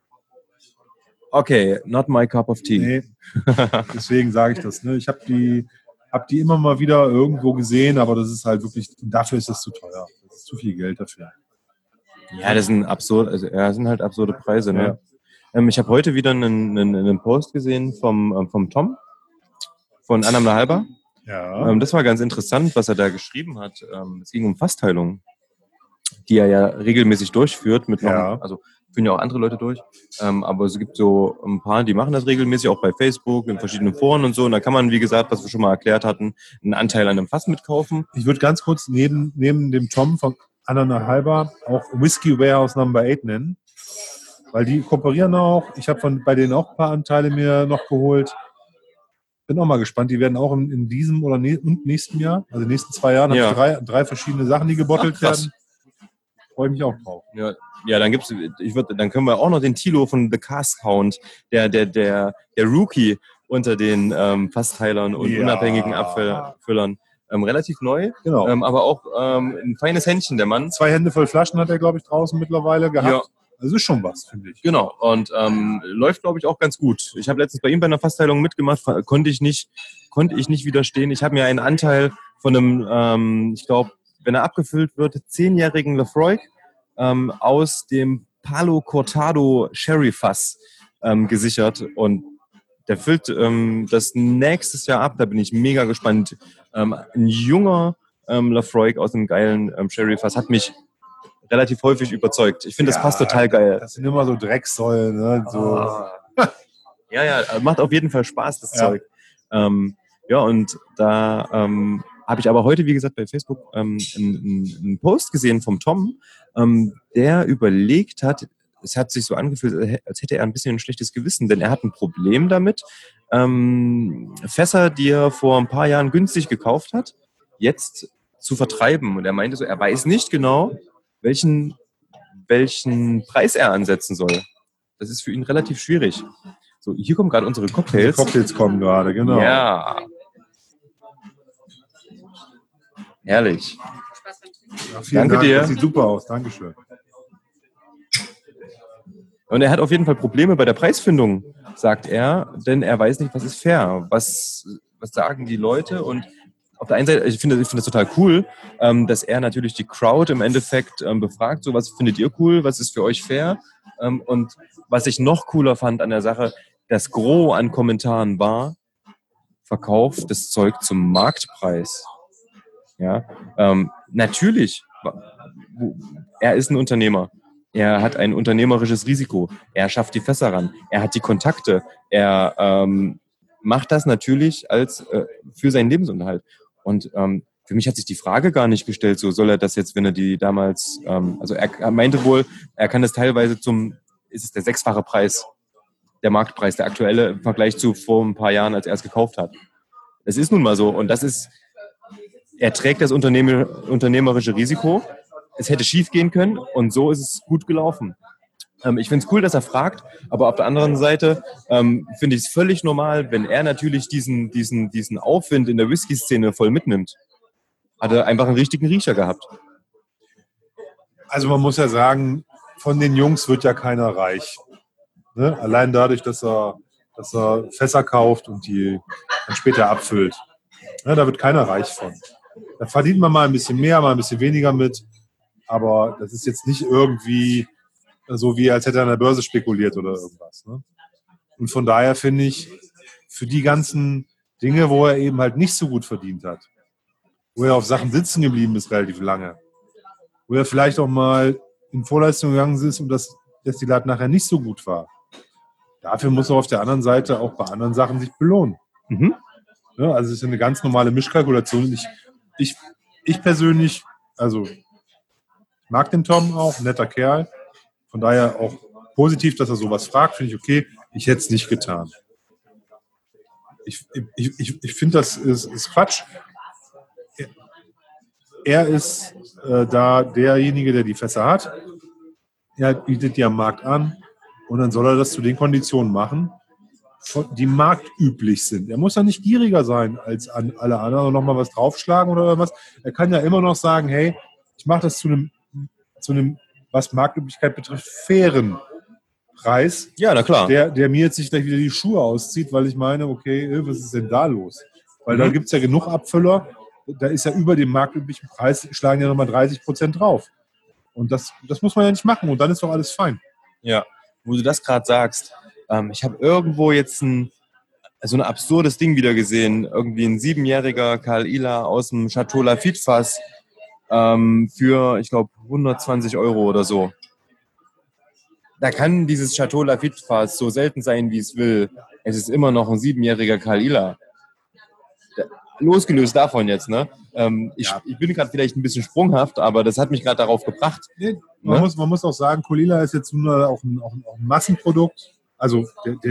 Okay, not my cup of tea. Nee, deswegen sage ich das. Ne? Ich habe die immer mal wieder irgendwo gesehen, aber das ist halt wirklich, dafür ist das zu teuer. Das ist zu viel Geld dafür. Ja, das sind sind halt absurde Preise. Ne? Ich habe heute wieder einen Post gesehen vom Tom von Anam Halber. Ja. Das war ganz interessant, was er da geschrieben hat. Es ging um Fassteilung, die er ja regelmäßig durchführt. Also führen ja auch andere Leute durch. Aber es gibt so ein paar, die machen das regelmäßig, auch bei Facebook, in verschiedenen Foren und so. Und da kann man, wie gesagt, was wir schon mal erklärt hatten, einen Anteil an einem Fass mitkaufen. Ich würde ganz kurz neben dem Tom von Anna Halber auch Whiskey Warehouse Number 8 nennen, weil die kooperieren auch. Ich habe bei denen auch ein paar Anteile mir noch geholt. Bin auch mal gespannt. Die werden auch in diesem oder nächsten Jahr, also in den nächsten 2 Jahren, habe ich drei verschiedene Sachen, die gebottelt werden. Freue ich mich auch drauf. Ja, dann dann können wir auch noch den Thilo von The Cask Hound, der Rookie unter den Fassteilern und unabhängigen Abfüllern. Relativ neu, genau. Aber auch ein feines Händchen, der Mann. 2 Hände voll Flaschen hat er, glaube ich, draußen mittlerweile gehabt. Ja. Das ist schon was, finde ich. Genau, und läuft, glaube ich, auch ganz gut. Ich habe letztens bei ihm bei einer Fassteilung mitgemacht, konnte ich nicht widerstehen. Ich habe mir einen Anteil von einem, ich glaube, wenn er abgefüllt wird, 10-jährigen Lafroig aus dem Palo Cortado Sherry Fass gesichert, und der füllt das nächstes Jahr ab. Da bin ich mega gespannt. Ein junger Lafroig aus einem geilen Sherry Fass hat mich relativ häufig überzeugt. Ich finde, das passt total geil. Das sind immer so Drecksäulen. Ne? So. Ja, macht auf jeden Fall Spaß, das Zeug. Und da habe ich aber heute, wie gesagt, bei Facebook einen Post gesehen vom Tom, der überlegt hat, es hat sich so angefühlt, als hätte er ein bisschen ein schlechtes Gewissen, denn er hat ein Problem damit, Fässer, die er vor ein paar Jahren günstig gekauft hat, jetzt zu vertreiben. Und er meinte so, er weiß nicht genau, welchen Preis er ansetzen soll. Das ist für ihn relativ schwierig. So, hier kommen gerade unsere Cocktails. Die Cocktails kommen gerade, genau. Ja. Herrlich. Spaß beim Trinken. Ja, vielen Danke Dank. dir. Das sieht super aus. Dankeschön. Und er hat auf jeden Fall Probleme bei der Preisfindung, sagt er, denn er weiß nicht, was ist fair. Was sagen die Leute? Und auf der einen Seite, ich finde das total cool, dass er natürlich die Crowd im Endeffekt befragt, so, was findet ihr cool, was ist für euch fair? Und was ich noch cooler fand an der Sache, das Gros an Kommentaren war, verkauft das Zeug zum Marktpreis. Ja, natürlich, er ist ein Unternehmer. Er hat ein unternehmerisches Risiko. Er schafft die Fässer ran. Er hat die Kontakte. Er macht das natürlich für seinen Lebensunterhalt. Und für mich hat sich die Frage gar nicht gestellt, so soll er das jetzt, wenn er die damals, also er meinte wohl, er kann das teilweise ist es der 6-fache Preis, der Marktpreis, der aktuelle im Vergleich zu vor ein paar Jahren, als er es gekauft hat. Das ist nun mal so. Und er trägt das unternehmerische Risiko. Es hätte schief gehen können und so ist es gut gelaufen. Ich finde es cool, dass er fragt, aber auf der anderen Seite finde ich es völlig normal, wenn er natürlich diesen Aufwind in der Whisky-Szene voll mitnimmt. Hat er einfach einen richtigen Riecher gehabt. Also man muss ja sagen, von den Jungs wird ja keiner reich. Ne? Allein dadurch, dass er Fässer kauft und die dann später abfüllt. Ja, da wird keiner reich von. Da verdient man mal ein bisschen mehr, mal ein bisschen weniger mit. Aber das ist jetzt nicht irgendwie so, wie als hätte er an der Börse spekuliert oder irgendwas. Ne? Und von daher finde ich, für die ganzen Dinge, wo er eben halt nicht so gut verdient hat, wo er auf Sachen sitzen geblieben ist relativ lange, wo er vielleicht auch mal in Vorleistung gegangen ist und das Destillat nachher nicht so gut war, dafür muss er auf der anderen Seite auch bei anderen Sachen sich belohnen. Mhm. Ja, also es ist eine ganz normale Mischkalkulation. Ich persönlich, also ich mag den Tom auch, netter Kerl. Von daher auch positiv, dass er sowas fragt, finde ich okay. Ich hätte es nicht getan. Ich finde, das ist Quatsch. er ist da derjenige, der die Fässer hat. Er bietet die am Markt an und dann soll er das zu den Konditionen machen, die marktüblich sind. Er muss ja nicht gieriger sein als an alle anderen und nochmal was draufschlagen oder irgendwas. Er kann ja immer noch sagen, hey, ich mache das zu einem, was Marktüblichkeit betrifft, fairen Preis. Ja, na klar. Der mir jetzt nicht gleich wieder die Schuhe auszieht, weil ich meine, okay, was ist denn da los? Weil da gibt es ja genug Abfüller, da ist ja über dem marktüblichen Preis, schlagen ja nochmal 30% drauf. Und das muss man ja nicht machen und dann ist doch alles fein. Ja, wo du das gerade sagst, ich habe irgendwo jetzt so ein absurdes Ding wieder gesehen. Irgendwie ein 7-jähriger Karl Ila aus dem Chateau Lafite Fass für, ich glaube, 120 Euro oder so. Da kann dieses Chateau Lafite Fass so selten sein, wie es will. Es ist immer noch ein 7-jähriger Karl Ila. Losgelöst davon jetzt, ne? Ich bin gerade vielleicht ein bisschen sprunghaft, aber das hat mich gerade darauf gebracht. Nee, man muss auch sagen, Kolila ist jetzt nur auch ein Massenprodukt. Also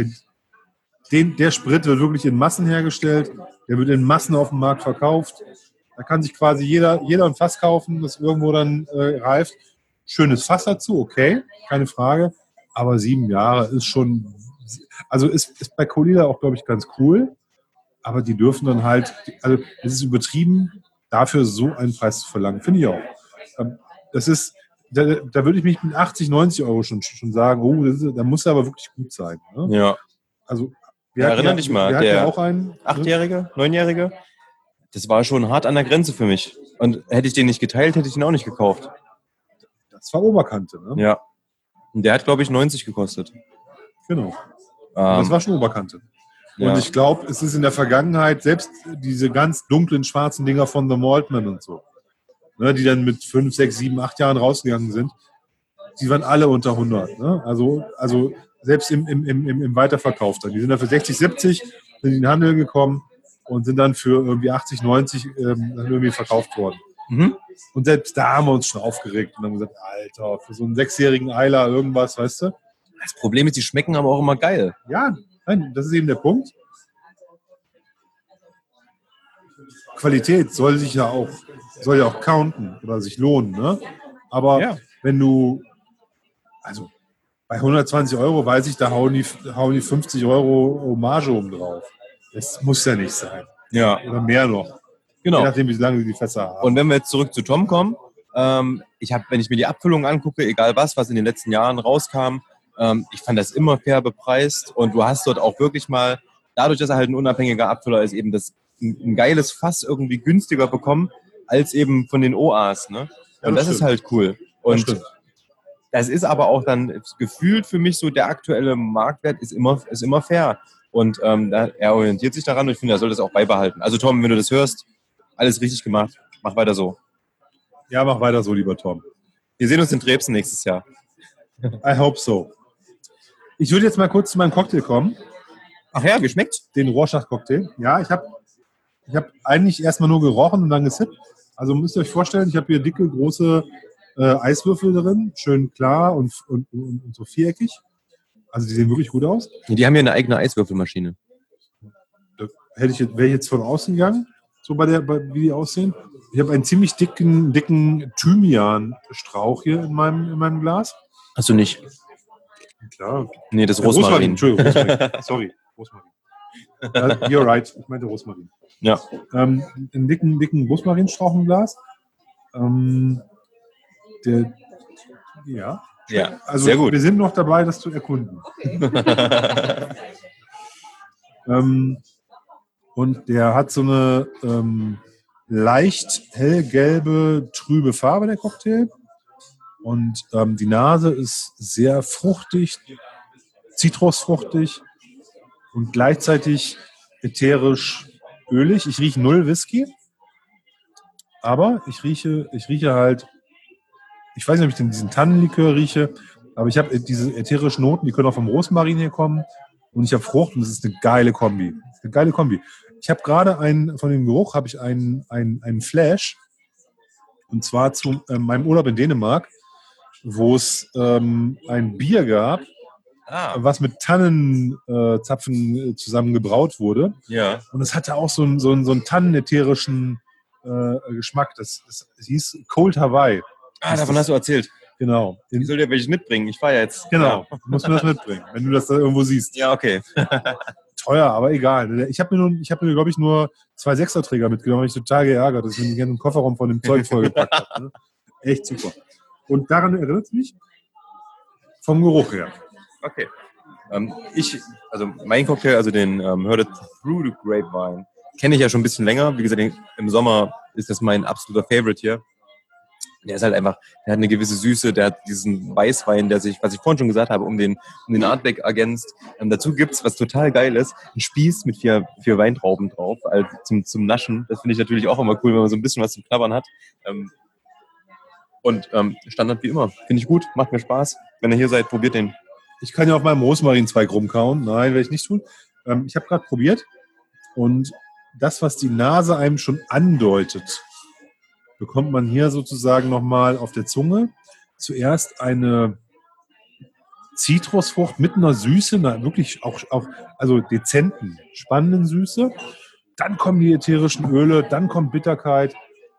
der Sprit wird wirklich in Massen hergestellt, der wird in Massen auf dem Markt verkauft. Da kann sich quasi jeder ein Fass kaufen, das irgendwo dann reift. Schönes Fass dazu, okay, keine Frage. Aber 7 Jahre ist schon, also ist bei Kolila auch, glaube ich, ganz cool. Aber die dürfen dann halt, also es ist übertrieben, dafür so einen Preis zu verlangen, finde ich auch. Das ist, da würde ich mich mit 80, 90 Euro schon sagen, da muss er aber wirklich gut sein. Ne? Ja. Also, erinnere dich mal, der auch einen 8-Jährige, 9-Jährige, das war schon hart an der Grenze für mich. Und hätte ich den nicht geteilt, hätte ich ihn auch nicht gekauft. Das war Oberkante, ne? Ja. Und der hat, glaube ich, 90 gekostet. Genau. Das war schon Oberkante. Und ich glaube, es ist in der Vergangenheit, selbst diese ganz dunklen, schwarzen Dinger von The Maltman und so, ne, die dann mit 5, 6, 7, 8 Jahren rausgegangen sind, die waren alle unter 100. Ne? Also selbst im Weiterverkauf dann. Die sind dann für 60, 70 in den Handel gekommen und sind dann für irgendwie 80, 90 dann irgendwie verkauft worden. Mhm. Und selbst da haben wir uns schon aufgeregt und haben gesagt, Alter, für so einen 6-jährigen Eiler irgendwas, weißt du? Das Problem ist, die schmecken aber auch immer geil. Ja, nein, das ist eben der Punkt. Qualität soll ja auch counten oder sich lohnen, ne? Aber wenn du, also bei 120 Euro weiß ich, da hauen die 50 Euro Marge oben drauf. Das muss ja nicht sein. Ja. Oder mehr noch. Genau. Je nachdem, wie lange die Fässer haben. Und wenn wir jetzt zurück zu Tom kommen, wenn ich mir die Abfüllung angucke, egal was in den letzten Jahren rauskam, ich fand das immer fair bepreist und du hast dort auch wirklich mal, dadurch, dass er halt ein unabhängiger Abfüller ist, eben ein geiles Fass irgendwie günstiger bekommen, als eben von den OAs, ne? Und das ist halt cool. Und das ist aber auch dann gefühlt für mich so, der aktuelle Marktwert ist immer fair. Und er orientiert sich daran und ich finde, er soll das auch beibehalten. Also Tom, wenn du das hörst, alles richtig gemacht. Mach weiter so. Ja, mach weiter so, lieber Tom. Wir sehen uns in Trebsen nächstes Jahr. I hope so. Ich würde jetzt mal kurz zu meinem Cocktail kommen. Ach ja, wie schmeckt's? Den Rorschach-Cocktail. Ja, ich hab eigentlich erstmal nur gerochen und dann gesippt. Also müsst ihr euch vorstellen, ich habe hier dicke, große Eiswürfel drin, schön klar und so viereckig. Also die sehen wirklich gut aus. Die haben ja eine eigene Eiswürfelmaschine. Wäre ich jetzt von außen gegangen, so wie die aussehen. Ich habe einen ziemlich dicken Thymian-Strauch hier in meinem Glas. Hast du nicht? Klar. Nee, das ist Rosmarin. Entschuldigung, Rosmarin. Sorry, Rosmarin. You're right, ich meinte Rosmarin. Ja. Einen dicken Rosmarinstrauch im Glas. Ja, also sehr gut. Wir sind noch dabei, das zu erkunden. Und der hat so eine leicht hellgelbe, trübe Farbe, der Cocktail. Und die Nase ist sehr fruchtig, zitrusfruchtig und gleichzeitig ätherisch ölig. Ich rieche 0 Whisky, aber ich rieche halt, ich weiß nicht, ob ich diesen Tannenlikör rieche, aber ich habe diese ätherischen Noten, die können auch vom Rosmarin hier kommen und ich habe Frucht und das ist eine geile Kombi. Ich habe gerade von dem Geruch habe ich einen Flash und zwar zu meinem Urlaub in Dänemark, wo es ein Bier gab, was mit Tannenzapfen zusammen gebraut wurde. Ja. Und es hatte auch so einen tannenätherischen Geschmack. Das hieß Cold Hawaii. Davon hast du erzählt. Genau. Ich soll dir welches mitbringen? Ich fahre jetzt. Genau, Ja. du musst mir das mitbringen, wenn du das da irgendwo siehst. Ja, okay. Teuer, aber egal. Ich habe mir, glaube ich, nur 2 Sechserträger mitgenommen, weil ich total geärgert, dass ich mir den ganzen Kofferraum von dem Zeug vollgepackt habe. Ne? Echt super. Und daran erinnert es mich vom Geruch her. Okay. Mein Cocktail, also den Heard It Through the Grapevine, kenne ich ja schon ein bisschen länger. Wie gesagt, im Sommer ist das mein absoluter Favorite hier. Der ist halt einfach, der hat eine gewisse Süße, der hat diesen Weißwein, der sich, was ich vorhin schon gesagt habe, um den Artback ergänzt. Dazu gibt's, was total geil ist, einen Spieß mit vier Weintrauben drauf, also zum Naschen. Das finde ich natürlich auch immer cool, wenn man so ein bisschen was zum Knabbern hat. Standard wie immer. Finde ich gut, macht mir Spaß. Wenn ihr hier seid, probiert den. Ich kann ja auf meinem Rosmarin 2 rumkauen. Nein, werde ich nicht tun. Ich habe gerade probiert und das, was die Nase einem schon andeutet, bekommt man hier sozusagen nochmal auf der Zunge. Zuerst eine Zitrusfrucht mit einer Süße, wirklich auch also dezenten, spannenden Süße. Dann kommen die ätherischen Öle, dann kommt Bitterkeit.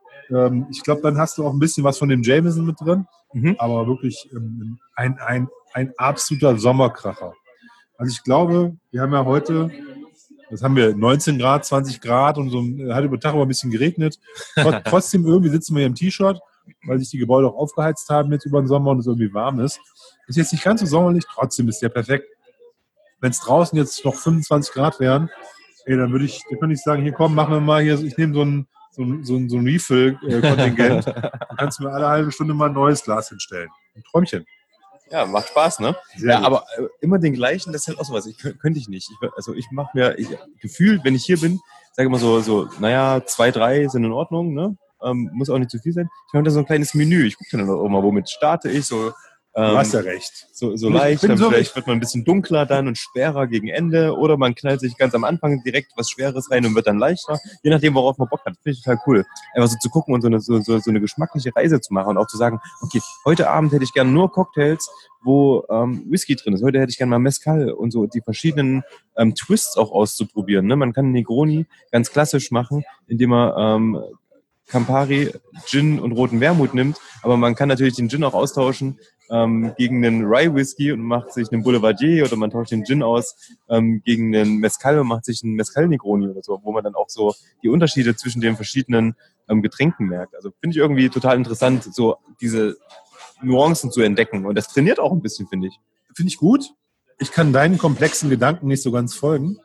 Ich glaube, dann hast du auch ein bisschen was von dem Jameson mit drin. Aber wirklich ein absoluter Sommerkracher. Also ich glaube, wir haben ja heute, was haben wir, 19 Grad, 20 Grad und so hat über Tag aber ein bisschen geregnet. Trotzdem irgendwie sitzen wir hier im T-Shirt, weil sich die Gebäude auch aufgeheizt haben jetzt über den Sommer und es irgendwie warm ist. Ist jetzt nicht ganz so sommerlich, trotzdem ist der perfekt. Wenn es draußen jetzt noch 25 Grad wären, dann könnte ich sagen, hier komm, machen wir mal hier, ich nehme so ein Refill-Kontingent. Dann kannst du mir alle halbe Stunde mal ein neues Glas hinstellen. Ein Träumchen. Ja, macht Spaß, ne? Sehr gut. Aber immer den gleichen, das ist halt auch sowas. Könnte ich nicht. Ich mache mir gefühlt, wenn ich hier bin, sage immer so, naja, 2, 3 sind in Ordnung, ne? Muss auch nicht zu viel sein. Ich mache da so ein kleines Menü. Ich gucke dann auch mal, womit starte ich, so. Du hast ja recht. So leicht, dann vielleicht wird man ein bisschen dunkler dann und schwerer gegen Ende. Oder man knallt sich ganz am Anfang direkt was Schweres rein und wird dann leichter. Je nachdem, worauf man Bock hat. Finde ich total cool. Einfach so zu gucken und so eine geschmackliche Reise zu machen und auch zu sagen, okay, heute Abend hätte ich gerne nur Cocktails, wo Whisky drin ist. Heute hätte ich gerne mal Mezcal und so die verschiedenen Twists auch auszuprobieren. Ne? Man kann einen Negroni ganz klassisch machen, indem man Campari, Gin und roten Wermut nimmt, aber man kann natürlich den Gin auch austauschen gegen einen Rye Whisky und macht sich einen Boulevardier oder man tauscht den Gin aus gegen einen Mezcal und macht sich einen Mezcal Negroni oder so, wo man dann auch so die Unterschiede zwischen den verschiedenen Getränken merkt. Also finde ich irgendwie total interessant, so diese Nuancen zu entdecken und das trainiert auch ein bisschen, finde ich. Finde ich gut. Ich kann deinen komplexen Gedanken nicht so ganz folgen.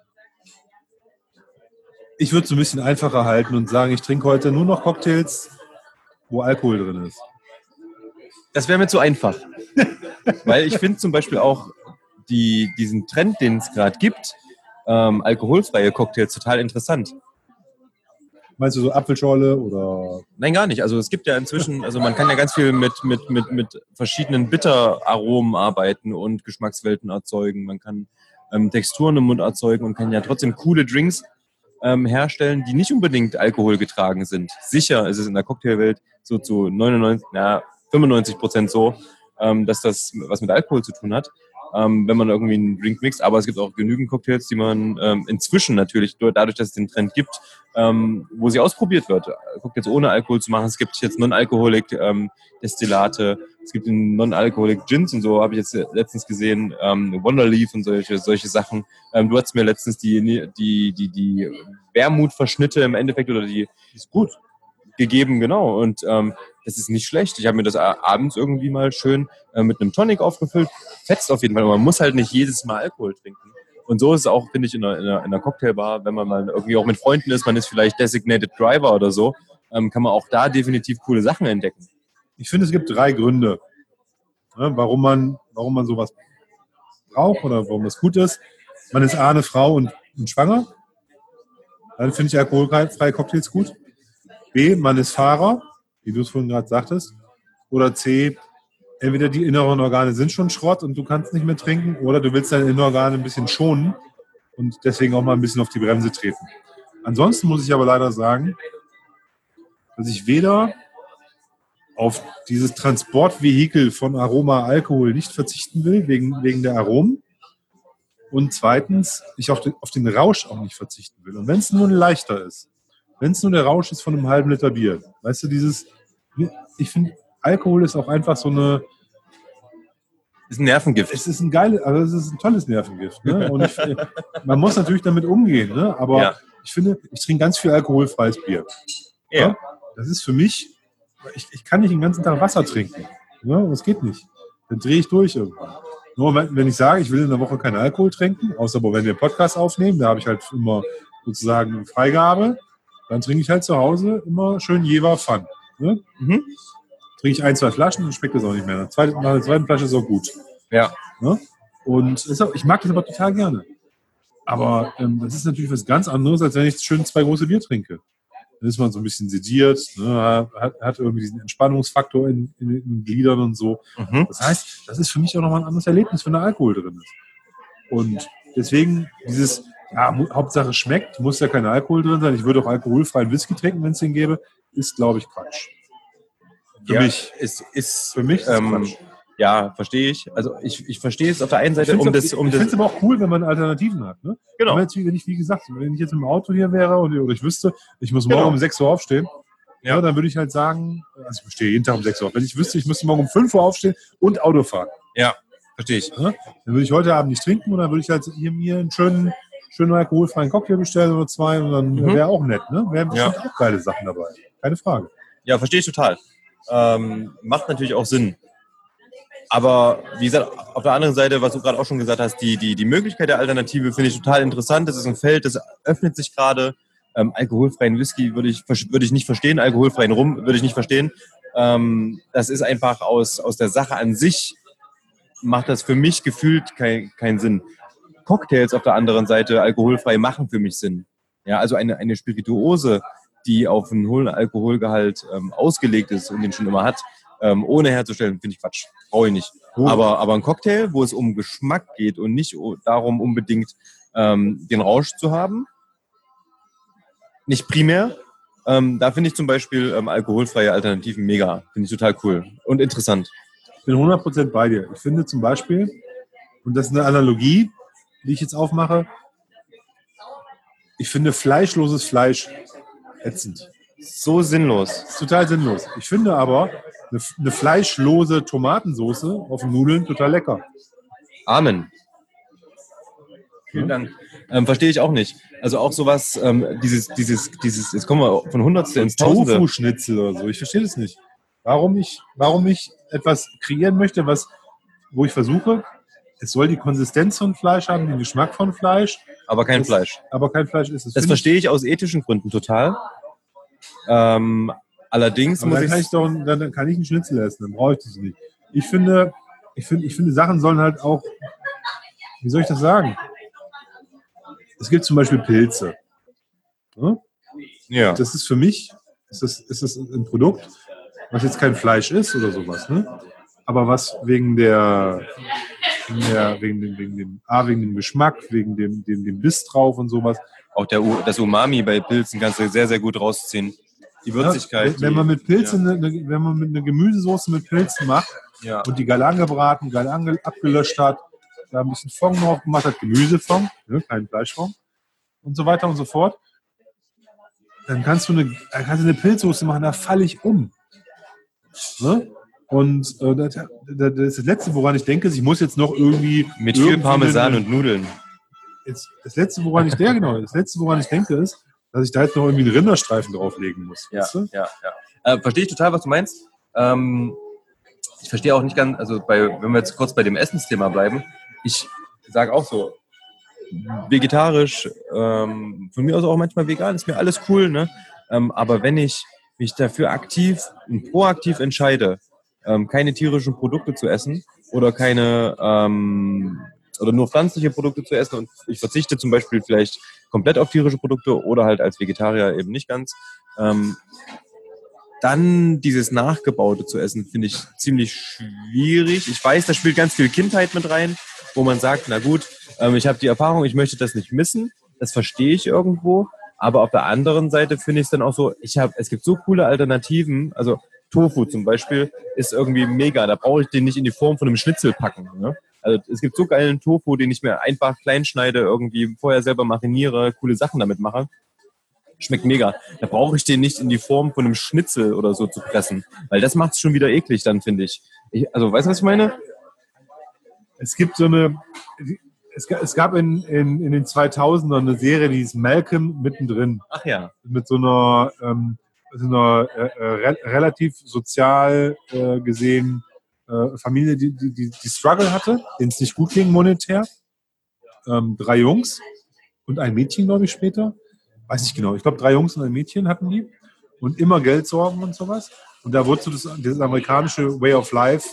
Ich würde es ein bisschen einfacher halten und sagen, ich trinke heute nur noch Cocktails, wo Alkohol drin ist. Das wäre mir zu einfach. Weil ich finde zum Beispiel auch diesen Trend, den es gerade gibt, alkoholfreie Cocktails total interessant. Meinst du so Apfelschorle oder? Nein, gar nicht. Also es gibt ja inzwischen, also man kann ja ganz viel mit verschiedenen Bitteraromen arbeiten und Geschmackswelten erzeugen. Man kann Texturen im Mund erzeugen und kann ja trotzdem coole Drinks herstellen, die nicht unbedingt alkoholgetragen sind. Sicher ist es in der Cocktailwelt so zu 95% so, dass das was mit Alkohol zu tun hat, wenn man irgendwie einen Drink mixt. Aber es gibt auch genügend Cocktails, die man inzwischen natürlich, dadurch, dass es den Trend gibt, wo sie ausprobiert wird, Cocktails ohne Alkohol zu machen. Es gibt jetzt Non-Alcoholic Destillate, es gibt Non-Alcoholic Gins und so, habe ich jetzt letztens gesehen, Wonderleaf und solche Sachen. Du hast mir letztens die Wermutverschnitte im Endeffekt oder die ist gut gegeben, genau. Und das ist nicht schlecht. Ich habe mir das abends irgendwie mal schön mit einem Tonic aufgefüllt. Fetzt auf jeden Fall. Man muss halt nicht jedes Mal Alkohol trinken. Und so ist es auch, finde ich, in einer Cocktailbar, wenn man mal irgendwie auch mit Freunden ist, man ist vielleicht Designated Driver oder so, kann man auch da definitiv coole Sachen entdecken. Ich finde, es gibt 3 Gründe, warum man sowas braucht oder warum das gut ist. Man ist A, eine Frau und schwanger. Dann finde ich alkoholfreie Cocktails gut. B, man ist Fahrer, wie du es vorhin gerade sagtest. Oder C, entweder die inneren Organe sind schon Schrott und du kannst nicht mehr trinken, oder du willst deine inneren Organe ein bisschen schonen und deswegen auch mal ein bisschen auf die Bremse treten. Ansonsten muss ich aber leider sagen, dass ich weder auf dieses Transportvehikel von Aroma Alkohol nicht verzichten will, wegen der Aromen. Und zweitens, ich auf den Rausch auch nicht verzichten will. Und wenn es nur ein leichter ist, wenn es nur der Rausch ist von einem halben Liter Bier. Weißt du, ich finde, Alkohol ist auch einfach so eine, Ist ein Nervengift. es ist es ist ein tolles Nervengift. Ne? Und man muss natürlich damit umgehen, ne? Aber Ja. ich finde, ich trinke ganz viel alkoholfreies Bier. Ja. Das ist für mich, ich kann nicht den ganzen Tag Wasser trinken. Ne? Das geht nicht. Dann drehe ich durch irgendwann. Nur wenn ich sage, ich will in der Woche keinen Alkohol trinken, außer aber wenn wir einen Podcast aufnehmen, da habe ich halt immer sozusagen eine Freigabe, dann trinke ich halt zu Hause immer schön Jever Fun. Ne? Mhm. Trinke ich 1, 2 Flaschen, dann schmeckt das auch nicht mehr. Nach der zweiten Flasche ist auch gut. Ja. Ne? Und ich mag das aber total gerne. Aber das ist natürlich was ganz anderes, als wenn ich schön 2 große Bier trinke. Dann ist man so ein bisschen sediert, ne? hat irgendwie diesen Entspannungsfaktor in den Gliedern und so. Mhm. Das heißt, das ist für mich auch nochmal ein anderes Erlebnis, wenn da Alkohol drin ist. Und deswegen Hauptsache schmeckt, muss ja kein Alkohol drin sein. Ich würde auch alkoholfreien Whisky trinken, wenn es den gäbe. Ist, glaube ich, Quatsch. Für mich. Für mich ist es Quatsch. Ja, verstehe ich. Also ich verstehe es auf der einen Ich Seite, finde es aber auch cool, wenn man Alternativen hat. Ne? Genau. Wenn ich, wie gesagt, wenn ich jetzt im Auto hier wäre oder ich wüsste, ich muss morgen um 6 Uhr aufstehen, Ja. ja, dann würde ich halt sagen, also ich stehe jeden Tag um 6 Uhr auf. Wenn ich wüsste, ich müsste morgen um 5 Uhr aufstehen und Auto fahren, Ja, verstehe ich. ne? Dann würde ich heute Abend nicht trinken und dann würde ich halt mir einen schönen alkoholfreien Cocktail bestellen oder 2 und dann wäre auch nett. Ne? Wären bestimmt auch geile Sachen dabei. Keine Frage. Ja, verstehe ich total. Macht natürlich auch Sinn. Aber wie gesagt, auf der anderen Seite, was du gerade auch schon gesagt hast, die Möglichkeit der Alternative finde ich total interessant. Das ist ein Feld, das öffnet sich gerade. Alkoholfreien Whisky würde ich nicht verstehen, alkoholfreien Rum würde ich nicht verstehen. Das ist einfach aus der Sache an sich, macht das für mich gefühlt keinen Sinn. Cocktails auf der anderen Seite, alkoholfrei, machen für mich Sinn. Ja, also eine Spirituose, die auf einen hohen Alkoholgehalt ausgelegt ist und den schon immer hat, ohne herzustellen, finde ich Quatsch. Brauche ich nicht. Aber ein Cocktail, wo es um Geschmack geht und nicht darum unbedingt den Rausch zu haben, nicht primär, da finde ich zum Beispiel alkoholfreie Alternativen mega. Finde ich total cool und interessant. Ich bin 100% bei dir. Ich finde zum Beispiel, und das ist eine Analogie, die ich jetzt aufmache, ich finde fleischloses Fleisch ätzend. So sinnlos. Das ist total sinnlos. Ich finde aber eine fleischlose Tomatensauce auf den Nudeln total lecker. Amen. Vielen Dank. Verstehe ich auch nicht. Also auch sowas, dieses, jetzt kommen wir von Hundertstel ins Tausende. Tofu-Schnitzel oder so. Ich verstehe das nicht. Warum ich etwas kreieren möchte, wo ich versuche, es soll die Konsistenz von Fleisch haben, den Geschmack von Fleisch. Aber kein Fleisch. Aber kein Fleisch ist es. Das verstehe ich aus ethischen Gründen total. Allerdings muss dann kann ich einen Schnitzel essen, dann brauche ich das nicht. Ich finde, Sachen sollen halt auch, wie soll ich das sagen? Es gibt zum Beispiel Pilze. Ne? Ja. Das ist für mich, ist das ein Produkt, was jetzt kein Fleisch ist oder sowas, ne? Aber was wegen dem Geschmack, wegen dem Biss drauf und sowas. Auch das Umami bei Pilzen kannst du sehr, sehr gut rausziehen. Die Würzigkeit. Wenn man mit Pilzen, wenn man mit einer Gemüsesoße mit Pilzen macht und die geil angebraten, geil abgelöscht hat, da ein bisschen Fond drauf gemacht hat, Gemüsefond, ne, kein Fleischfond und so weiter und so fort, dann kannst du eine Pilzsoße machen, da falle ich um. Ne? Und das ist das Letzte, woran ich denke, ich muss jetzt noch irgendwie... Mit viel Parmesan und Nudeln. Das Letzte, woran ich denke, ist, dass ich da jetzt noch irgendwie einen Rinderstreifen drauflegen muss. Ja, weißt du? ja. Verstehe ich total, was du meinst. Ich verstehe auch nicht ganz, also wenn wir jetzt kurz bei dem Essensthema bleiben, ich sage auch so, vegetarisch, von mir aus auch manchmal vegan, ist mir alles cool, ne? Aber wenn ich mich dafür aktiv und proaktiv entscheide, keine tierischen Produkte zu essen oder oder nur pflanzliche Produkte zu essen und ich verzichte zum Beispiel vielleicht komplett auf tierische Produkte oder halt als Vegetarier eben nicht ganz, dann dieses Nachgebaute zu essen, finde ich ziemlich schwierig. Ich weiß, da spielt ganz viel Kindheit mit rein, wo man sagt, na gut, ich habe die Erfahrung, ich möchte das nicht missen, das verstehe ich irgendwo, aber auf der anderen Seite finde ich es dann auch so, es gibt so coole Alternativen, also Tofu zum Beispiel ist irgendwie mega, da brauche ich den nicht in die Form von einem Schnitzel packen, ne? Also es gibt so geilen Tofu, den ich mir einfach klein schneide, irgendwie vorher selber mariniere, coole Sachen damit mache. Schmeckt mega. Da brauche ich den nicht in die Form von einem Schnitzel oder so zu pressen. Weil das macht es schon wieder eklig dann, finde ich. Also, weißt du, was ich meine? Es gibt so eine, es gab in den 2000ern eine Serie, die hieß Malcolm mittendrin. Ach ja. Mit so einer relativ sozial gesehen Familie, die Struggle hatte, denen es nicht gut ging monetär. 3 Jungs und ein Mädchen, glaube ich, später. Weiß nicht genau. Ich glaube, 3 Jungs und ein Mädchen hatten die. Und immer Geldsorgen und sowas. Und da wurde so das amerikanische Way of Life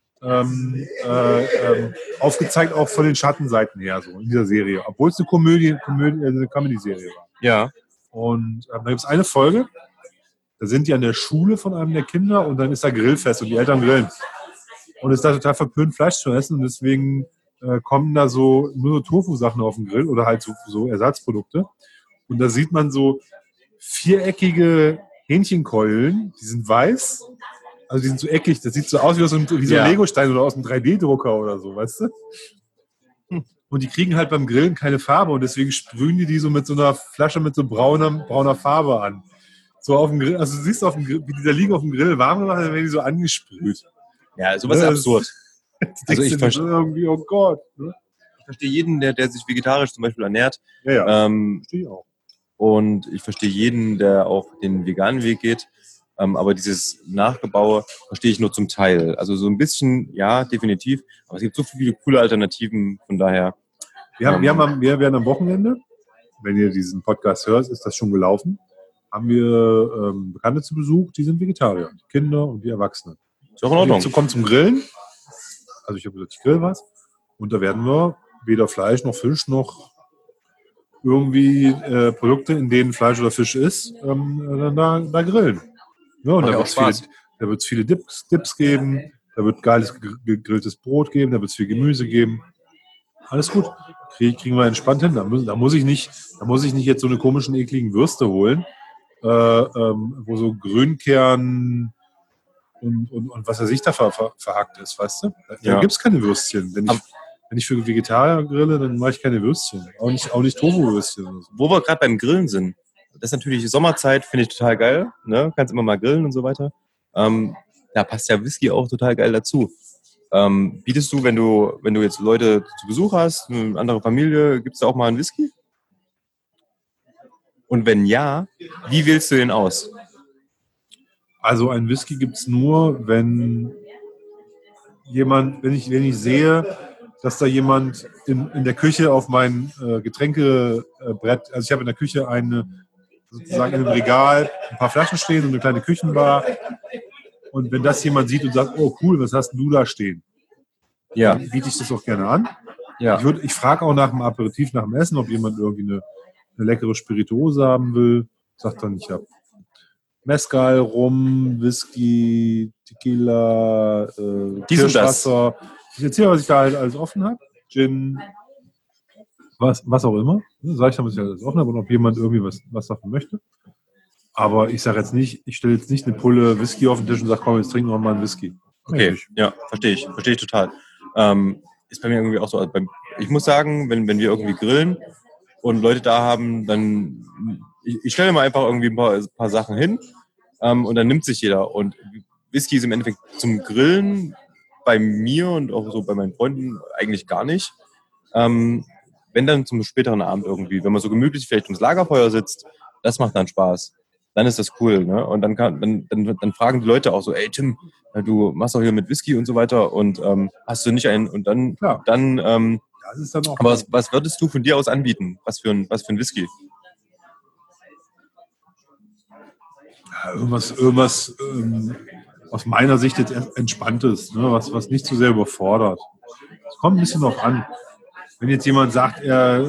aufgezeigt, auch von den Schattenseiten her, so in dieser Serie. Obwohl es eine Comedy-Serie war. Ja. Und da gibt es eine Folge, da sind die an der Schule von einem der Kinder und dann ist da Grillfest und die Eltern grillen. Und es ist da total verpönt, Fleisch zu essen und deswegen kommen da so nur so Tofu-Sachen auf den Grill oder halt so Ersatzprodukte. Und da sieht man so viereckige Hähnchenkeulen, die sind weiß, also die sind so eckig, das sieht so aus wie so ein Lego-Stein oder aus einem 3D-Drucker oder so, weißt du? Und die kriegen halt beim Grillen keine Farbe und deswegen sprühen die so mit so einer Flasche mit so brauner Farbe an. So auf dem Grill, also du siehst auf dem Grill, wie die da liegen auf dem Grill warm gemacht, dann werden die so angesprüht. Ja, sowas ist absurd. Also ich verstehe irgendwie, oh Gott. Ne? Ich verstehe jeden, der sich vegetarisch zum Beispiel ernährt. Ja, verstehe ich auch. Und ich verstehe jeden, der auch den veganen Weg geht. Aber dieses Nachgebaue verstehe ich nur zum Teil. Also so ein bisschen, ja, definitiv. Aber es gibt so viele coole Alternativen. Von daher. Wir werden am Wochenende, wenn ihr diesen Podcast hört, ist das schon gelaufen, haben wir Bekannte zu Besuch, die sind Vegetarier. Die Kinder und die Erwachsenen. Ist auch in Ordnung. Die kommen zum Grillen. Also ich habe gesagt, ich grill was. Und da werden wir weder Fleisch noch Fisch noch irgendwie Produkte, in denen Fleisch oder Fisch ist, da grillen. Ja, und da wird es viele Dips geben, da wird geiles gegrilltes Brot geben, da wird es viel Gemüse geben. Alles gut. Kriegen wir entspannt hin. Da muss ich nicht jetzt so eine komischen, ekligen Würste holen, wo so Grünkern und was weiß ich da verhackt ist, weißt du? Da gibt es keine Würstchen. Wenn ich für Vegetarier grille, dann mache ich keine Würstchen. Auch nicht Tofu-Würstchen. Oder so. Wo wir gerade beim Grillen sind. Das ist natürlich Sommerzeit, finde ich total geil. Ne? Kannst immer mal grillen und so weiter. Da passt ja Whisky auch total geil dazu. Bietest du, wenn du jetzt Leute zu Besuch hast, eine andere Familie, gibt es da auch mal einen Whisky? Und wenn ja, wie wählst du den aus? Also ein Whisky gibt es nur, wenn ich sehe, dass da jemand in der Küche auf mein Getränkebrett, also ich habe in der Küche sozusagen in einem Regal ein paar Flaschen stehen und eine kleine Küchenbar. Und wenn das jemand sieht und sagt, oh cool, was hast du da stehen? Ja. Dann biete ich das auch gerne an. Ja. Ich frage auch nach dem Aperitif, nach dem Essen, ob jemand irgendwie eine leckere Spirituose haben will. Sagt dann, ich habe Mezcal, Rum, Whisky, Tequila, Kirschwasser. Ich erzähle, was ich da halt alles offen habe. Gin, was auch immer. Sag ich dann, was ich alles offen habe und ob jemand irgendwie was davon möchte. Aber ich sage jetzt nicht, ich stelle jetzt nicht eine Pulle Whisky auf den Tisch und sage, komm, jetzt trinken wir mal einen Whisky. Okay, ja, verstehe ich total. Ist bei mir irgendwie auch so. Also ich muss sagen, wenn wir irgendwie grillen und Leute da haben, dann ich stelle mal einfach irgendwie ein paar Sachen hin und dann nimmt sich jeder. Und Whisky ist im Endeffekt zum Grillen bei mir und auch so bei meinen Freunden eigentlich gar nicht. Wenn dann zum späteren Abend irgendwie, wenn man so gemütlich vielleicht ums Lagerfeuer sitzt, das macht dann Spaß. Dann ist das cool, ne? Und dann fragen die Leute auch so, ey Tim, du machst doch hier mit Whisky und so weiter und hast du nicht einen und dann Klar. Das ist dann auch. Aber was würdest du von dir aus anbieten? Was für ein Whisky? Ja, irgendwas aus meiner Sicht jetzt Entspanntes, ne? Was nicht zu sehr überfordert. Es kommt ein bisschen drauf an. Wenn jetzt jemand sagt, er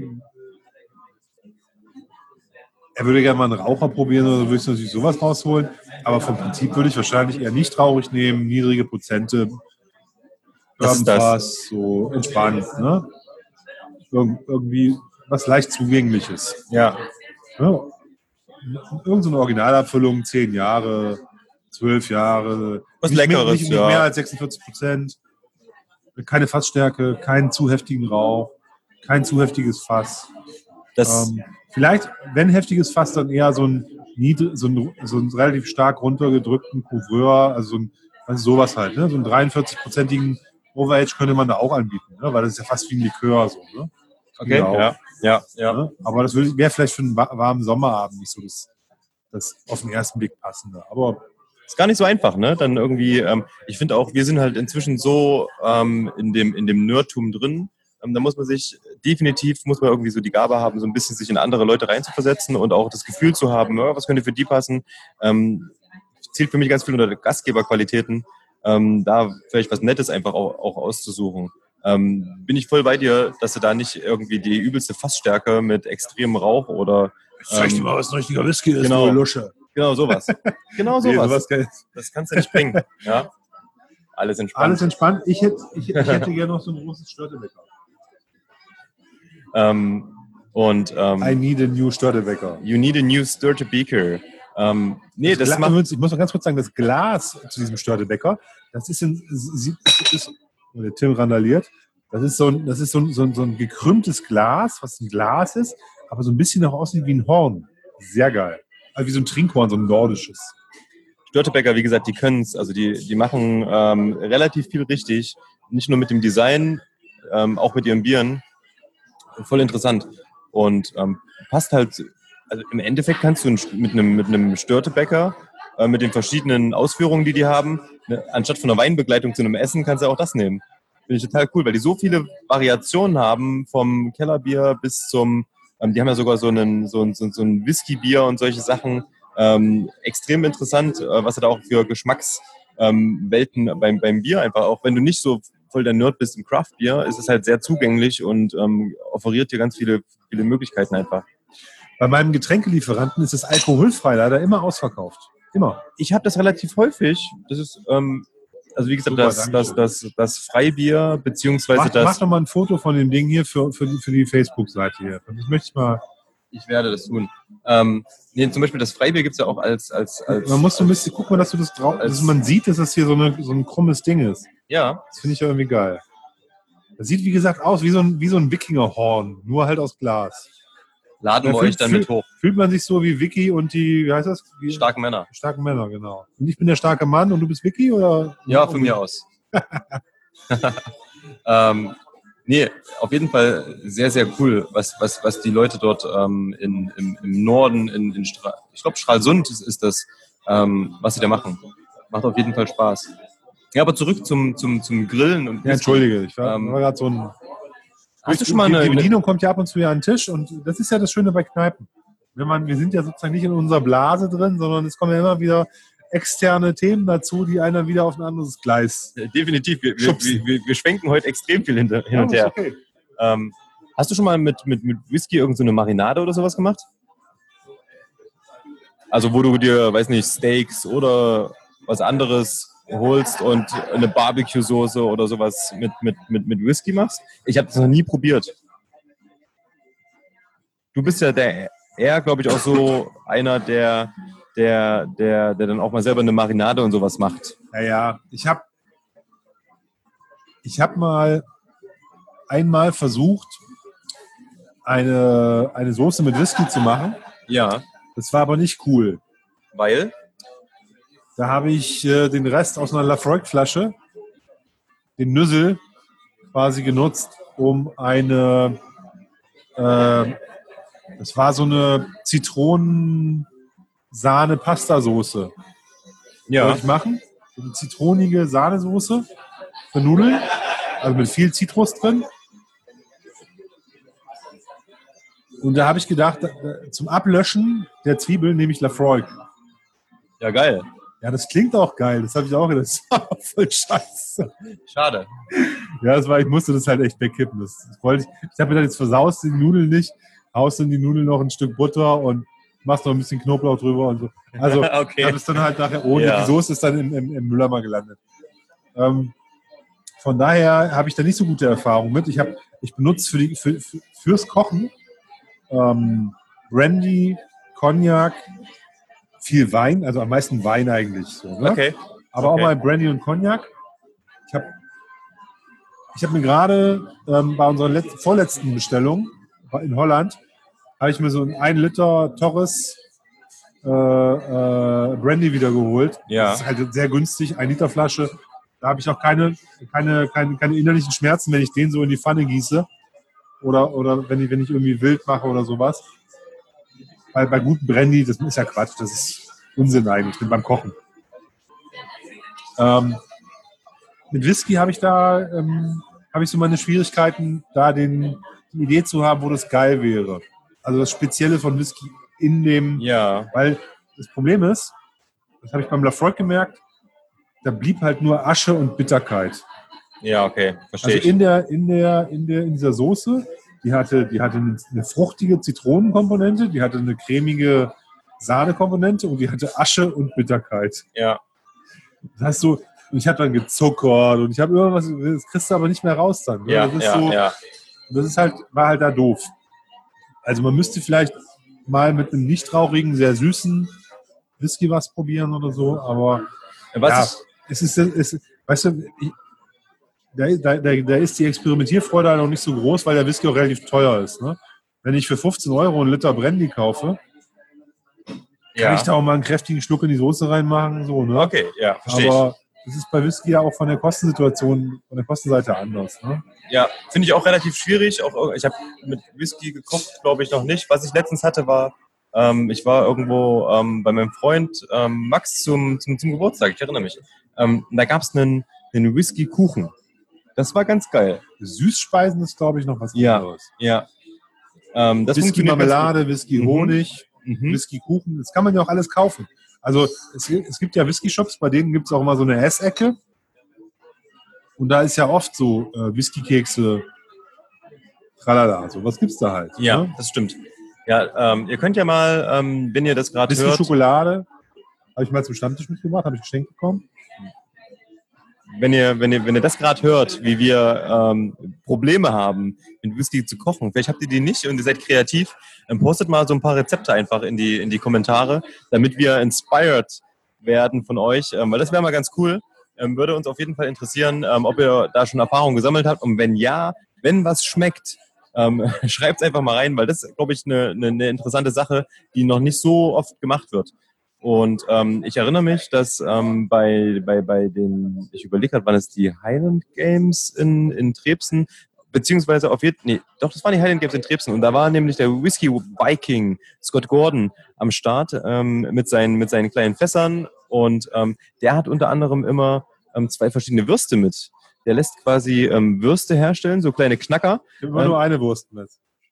würde gerne mal einen Raucher probieren, oder würde ich natürlich sowas rausholen. Aber vom Prinzip würde ich wahrscheinlich eher nicht traurig nehmen, niedrige Prozente, Was ist das? so entspannt. Ne? Irgendwie was leicht Zugängliches. Ja. Ja. Irgend so eine Originalabfüllung, 10 Jahre, 12 Jahre. Was nicht Leckeres, nicht mehr als 46%. Keine Fassstärke, keinen zu heftigen Rauch, kein zu heftiges Fass. Vielleicht, wenn heftiges Fass, dann eher so einen relativ stark runtergedrückten Couvreur, also sowas halt, ne? So einen 43-prozentigen Overage könnte man da auch anbieten, ne? Weil das ist ja fast wie ein Likör so, ne? Okay, ja. Ne? Aber das wäre vielleicht für einen warmen Sommerabend nicht so das auf den ersten Blick passende. Aber ist gar nicht so einfach, ne? Dann irgendwie, ich finde auch, wir sind halt inzwischen so in dem Nerdtum drin. Da muss man irgendwie so die Gabe haben, so ein bisschen sich in andere Leute reinzuversetzen und auch das Gefühl zu haben, ja, was könnte für die passen. Zielt für mich ganz viel unter Gastgeberqualitäten, da vielleicht was Nettes einfach auch auszusuchen. Bin ich voll bei dir, dass du da nicht irgendwie die übelste Fassstärke mit extremem Rauch oder zeig dir mal, was ein richtiger Whisky ist, genau. du Lusche. Genau sowas. Genau sowas. Nee, das kannst du nicht bringen. Ja? Alles entspannt. Alles entspannt. Ich hätte gerne noch so ein großes Störtebecker. I need a new Störtebecker. You need a new Störtebeker. Ich muss noch ganz kurz sagen, das Glas zu diesem Störtebecker, das ist der Tim randaliert, das ist so ein gekrümmtes Glas, was ein Glas ist, aber so ein bisschen auch aussieht wie ein Horn. Sehr geil. Also wie so ein Trinkhorn, so ein nordisches. Störtebecker, wie gesagt, die können es, also die machen relativ viel richtig. Nicht nur mit dem Design, auch mit ihren Bieren. Voll interessant. Und passt halt, also im Endeffekt kannst du mit einem Störtebecker, mit den verschiedenen Ausführungen, die haben, anstatt von einer Weinbegleitung zu einem Essen, kannst du auch das nehmen. Finde ich total cool, weil die so viele Variationen haben, vom Kellerbier bis zum, die haben ja sogar so ein Whisky-Bier und solche Sachen. Extrem interessant, was er da auch für Geschmackswelten beim Bier einfach, auch wenn du nicht so voll der Nerd bist im Craft-Bier, ist es halt sehr zugänglich und offeriert dir ganz viele Möglichkeiten einfach. Bei meinem Getränkelieferanten ist es alkoholfrei leider immer ausverkauft. Immer. Ich habe das relativ häufig. Das ist, also wie gesagt, super, das Freibier, beziehungsweise Mach doch mal ein Foto von dem Ding hier für die Facebook-Seite hier. Das möchte ich mal. Ich werde das tun. Zum Beispiel das Freibier gibt es ja auch als. Man muss so ein bisschen gucken, dass du das drauf. Dass man sieht, dass das hier so ein krummes Ding ist. Ja. Das finde ich ja irgendwie geil. Das sieht, wie gesagt, aus wie so ein Wikingerhorn, nur halt aus Glas. Laden wir euch dann mit hoch. Fühlt man sich so wie Vicky und die, wie heißt das? Starken Männer. Starken Männer, genau. Und ich bin der starke Mann und du bist Vicky, oder? Ja, von mir aus. Nee, auf jeden Fall sehr, sehr cool, was die Leute dort im Norden, ich glaube Stralsund ist das, was sie da machen. Macht auf jeden Fall Spaß. Ja, aber zurück zum Grillen. Und ja, entschuldige, ich war gerade so ein... Hast du schon mal die Bedienung kommt ja ab und zu an den Tisch und das ist ja das Schöne bei Kneipen. Wir sind ja sozusagen nicht in unserer Blase drin, sondern es kommen ja immer wieder externe Themen dazu, die einer wieder auf ein anderes Gleis definitiv. Wir schwenken heute extrem viel hin und her. Okay. Hast du schon mal mit Whisky irgend so eine Marinade oder sowas gemacht? Also wo du dir, weiß nicht, Steaks oder was anderes holst und eine Barbecue-Soße oder sowas mit Whisky machst? Ich habe das noch nie probiert. Du bist ja eher, glaube ich, auch so einer, der dann auch mal selber eine Marinade und sowas macht. Ja. Ich hab mal einmal versucht, eine Soße mit Whisky zu machen. Ja. Das war aber nicht cool. Weil? Da habe ich den Rest aus einer Lafroig-Flasche, den Nüssel, quasi genutzt, um das war so eine Zitronen-Sahne-Pasta-Soße. Ja. Soll ich machen? So eine zitronige Sahnesoße für Nudeln, also mit viel Zitrus drin. Und da habe ich gedacht, zum Ablöschen der Zwiebeln nehme ich Lafroig. Ja, geil. Ja, das klingt auch geil. Das habe ich auch gedacht. Das war voll scheiße. Schade. Ja, ich musste das halt echt wegkippen. Ich habe mir gedacht, jetzt versaust du die Nudeln nicht, haust in die Nudeln noch ein Stück Butter und machst noch ein bisschen Knoblauch drüber und so. Also, okay. Ich habe es dann halt nachher ohne. Ja. Die Soße ist dann im Mülleimer gelandet. Von daher habe ich da nicht so gute Erfahrungen mit. Ich benutze fürs Kochen Brandy, Cognac, viel Wein, also am meisten Wein eigentlich. So, ne? Okay. Aber auch mal Brandy und Cognac. Ich hab mir gerade bei unserer vorletzten Bestellung in Holland habe ich mir so einen 1 Liter Torres Brandy wieder geholt. Ja. Das ist halt sehr günstig, 1 Liter Flasche. Da habe ich auch keine innerlichen Schmerzen, wenn ich den so in die Pfanne gieße. Oder wenn ich irgendwie wild mache oder sowas. Weil bei gutem Brandy, das ist ja Quatsch, das ist Unsinn eigentlich beim Kochen. Mit Whisky habe ich so meine Schwierigkeiten, da die Idee zu haben, wo das geil wäre. Also das Spezielle von Whisky in dem, weil das Problem ist, das habe ich beim Lafroig gemerkt, da blieb halt nur Asche und Bitterkeit. Ja, okay, verstehe ich. In dieser Soße, die hatte eine fruchtige Zitronenkomponente, die hatte eine cremige Sahnekomponente und die hatte Asche und Bitterkeit. Ja. Das heißt so, ich habe dann gezuckert und ich habe irgendwas, das kriegst du aber nicht mehr raus dann. Ne? Ja, Das ist halt, war halt da doof. Also man müsste vielleicht mal mit einem nicht rauchigen, sehr süßen Whisky was probieren oder so, aber weißt du, da ist die Experimentierfreude halt noch nicht so groß, weil der Whisky auch relativ teuer ist. Ne? Wenn ich für 15 Euro einen Liter Brandy kaufe, kann ich da auch mal einen kräftigen Schluck in die Soße reinmachen. So, ne? Okay, ja, verstehe ich. Aber das ist bei Whisky ja auch von der Kostensituation, von der Kostenseite anders. Ne? Ja, finde ich auch relativ schwierig. Ich habe mit Whisky gekocht, glaube ich, noch nicht. Was ich letztens hatte, war, ich war irgendwo bei meinem Freund Max zum Geburtstag, ich erinnere mich. Da gab es einen Whisky-Kuchen. Das war ganz geil. Süßspeisen ist, glaube ich, noch was anderes. Ja. Whisky-Marmelade, Whisky-Honig, Whisky-Kuchen, das kann man ja auch alles kaufen. Also es gibt ja Whisky-Shops, bei denen gibt es auch immer so eine Essecke. Und da ist ja oft so Whisky-Kekse, tralala, so was gibt's da halt. Ja, ne? Das stimmt. Ja, ihr könnt ja mal, wenn ihr das gerade hört... Whisky-Schokolade habe ich mal zum Stammtisch mitgebracht, habe ich geschenkt bekommen. Wenn ihr das gerade hört, wie wir Probleme haben, mit Whisky zu kochen, vielleicht habt ihr die nicht und ihr seid kreativ, dann postet mal so ein paar Rezepte einfach in die Kommentare, damit wir inspired werden von euch, weil das wäre mal ganz cool. Würde uns auf jeden Fall interessieren, ob ihr da schon Erfahrungen gesammelt habt und wenn ja, wenn was schmeckt, schreibt es einfach mal rein, weil das ist, glaube ich, eine interessante Sache, die noch nicht so oft gemacht wird. Und ich erinnere mich, dass bei den, ich überlege gerade, waren es die Highland Games in Trebsen, beziehungsweise das waren die Highland Games in Trebsen und da war nämlich der Whisky Viking Scott Gordon am Start mit seinen kleinen Fässern und der hat unter anderem immer 2 verschiedene Würste mit. Der lässt quasi Würste herstellen, so kleine Knacker. Ich habe immer nur eine Wurst mit.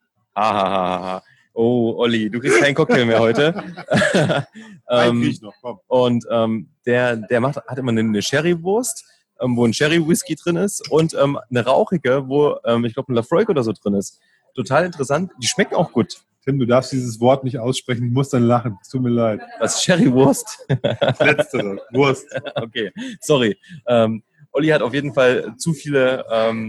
Oh, Olli, du kriegst keinen Cocktail mehr heute. Krieg ich noch, komm. Und der hat immer eine Sherry-Wurst, wo ein Sherry-Whisky drin ist und eine rauchige, wo ich glaube ein Lafroig oder so drin ist. Total interessant. Die schmecken auch gut. Tim, du darfst dieses Wort nicht aussprechen, du musst dann lachen. Es tut mir leid. Was, Sherry-Wurst? Letztere, Wurst. Okay, sorry. Olli hat auf jeden Fall zu viele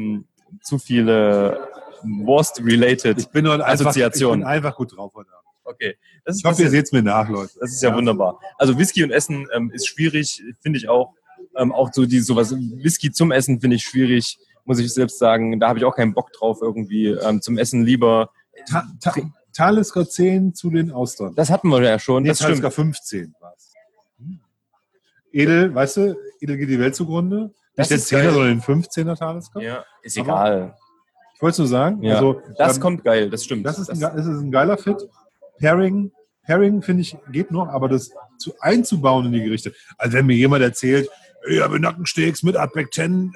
Wurst-related Assoziationen. Ich bin einfach gut drauf heute Abend. Okay. Ich hoffe, ihr seht es mir nach, Leute. Das ist ja wunderbar. Also Whisky und Essen ist schwierig, finde ich auch. Auch so sowas Whisky zum Essen finde ich schwierig, muss ich selbst sagen. Da habe ich auch keinen Bock drauf irgendwie. Zum Essen lieber. Talisker 10 zu den Austern. Das hatten wir ja schon. Nee, das Talisker 15 war es. Edel, weißt du, Edel geht die Welt zugrunde. Nicht der 10er, sondern den 15er Talisker. Ja, ist egal. Ich wollte es nur sagen. Ja, also, das kommt geil, das stimmt. Das ist ein geiler Fit. Pairing, finde ich, geht noch, aber das einzubauen in die Gerichte. Also wenn mir jemand erzählt, ich habe Nackensteaks mit Outback 10,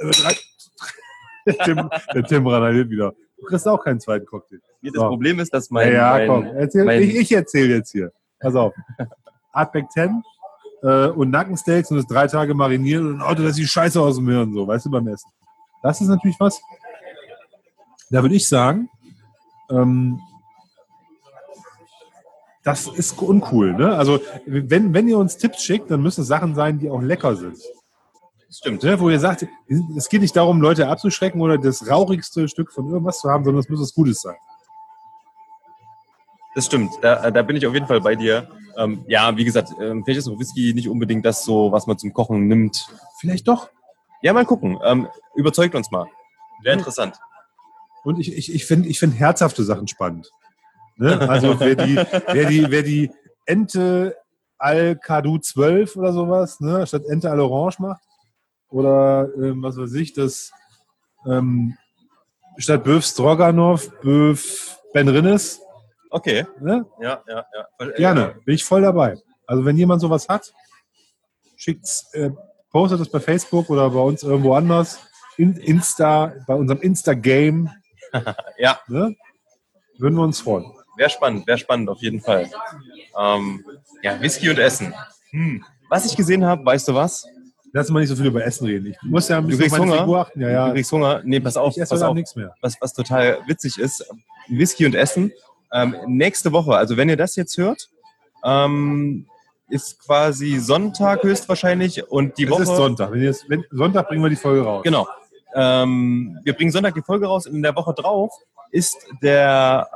der Tim randaliert wieder. Du kriegst auch keinen zweiten Cocktail. Das Problem ist, dass komm, ich erzähle jetzt hier. Pass auf. Outback 10 und Nackensteaks und das 3 Tage mariniert und das sieht scheiße aus dem Hirn, so, weißt du, beim Essen. Das ist natürlich was. Da würde ich sagen, das ist uncool. Ne? Also wenn ihr uns Tipps schickt, dann müssen es Sachen sein, die auch lecker sind. Stimmt. Ne? Wo ihr sagt, es geht nicht darum, Leute abzuschrecken oder das rauchigste Stück von irgendwas zu haben, sondern es muss was Gutes sein. Das stimmt, da bin ich auf jeden Fall bei dir. Ja, wie gesagt, vielleicht ist auch Whisky nicht unbedingt das so, was man zum Kochen nimmt. Vielleicht doch. Ja, mal gucken. Überzeugt uns mal. Wäre interessant. Und ich finde herzhafte Sachen spannend. Ne? Also wer die Ente al Kadu 12 oder sowas, ne, statt Ente al Orange macht, oder was weiß ich, das statt Böf Stroganov, Böf Ben Rinnes, Okay. ne? Ja. Gerne, bin ich voll dabei. Also wenn jemand sowas hat, schickt's, postet es bei Facebook oder bei uns irgendwo anders, Insta, bei unserem Insta-Game, Ja, ne? Würden wir uns freuen. wäre spannend, auf jeden Fall. Ja, Whisky und Essen. Was ich gesehen habe, weißt du was? Lass mal nicht so viel über Essen reden. Ich muss ja ein Du bisschen kriegst auf meine Hunger? Figur achten. Ja. Du kriegst Hunger? Nee, pass auf. Ich esse heute nichts mehr. Was total witzig ist, Whisky und Essen. Nächste Woche, also wenn ihr das jetzt hört, ist quasi Sonntag höchstwahrscheinlich und die Es Woche... ist Sonntag. Sonntag bringen wir die Folge raus. Genau. Wir bringen Sonntag die Folge raus und in der Woche drauf ist der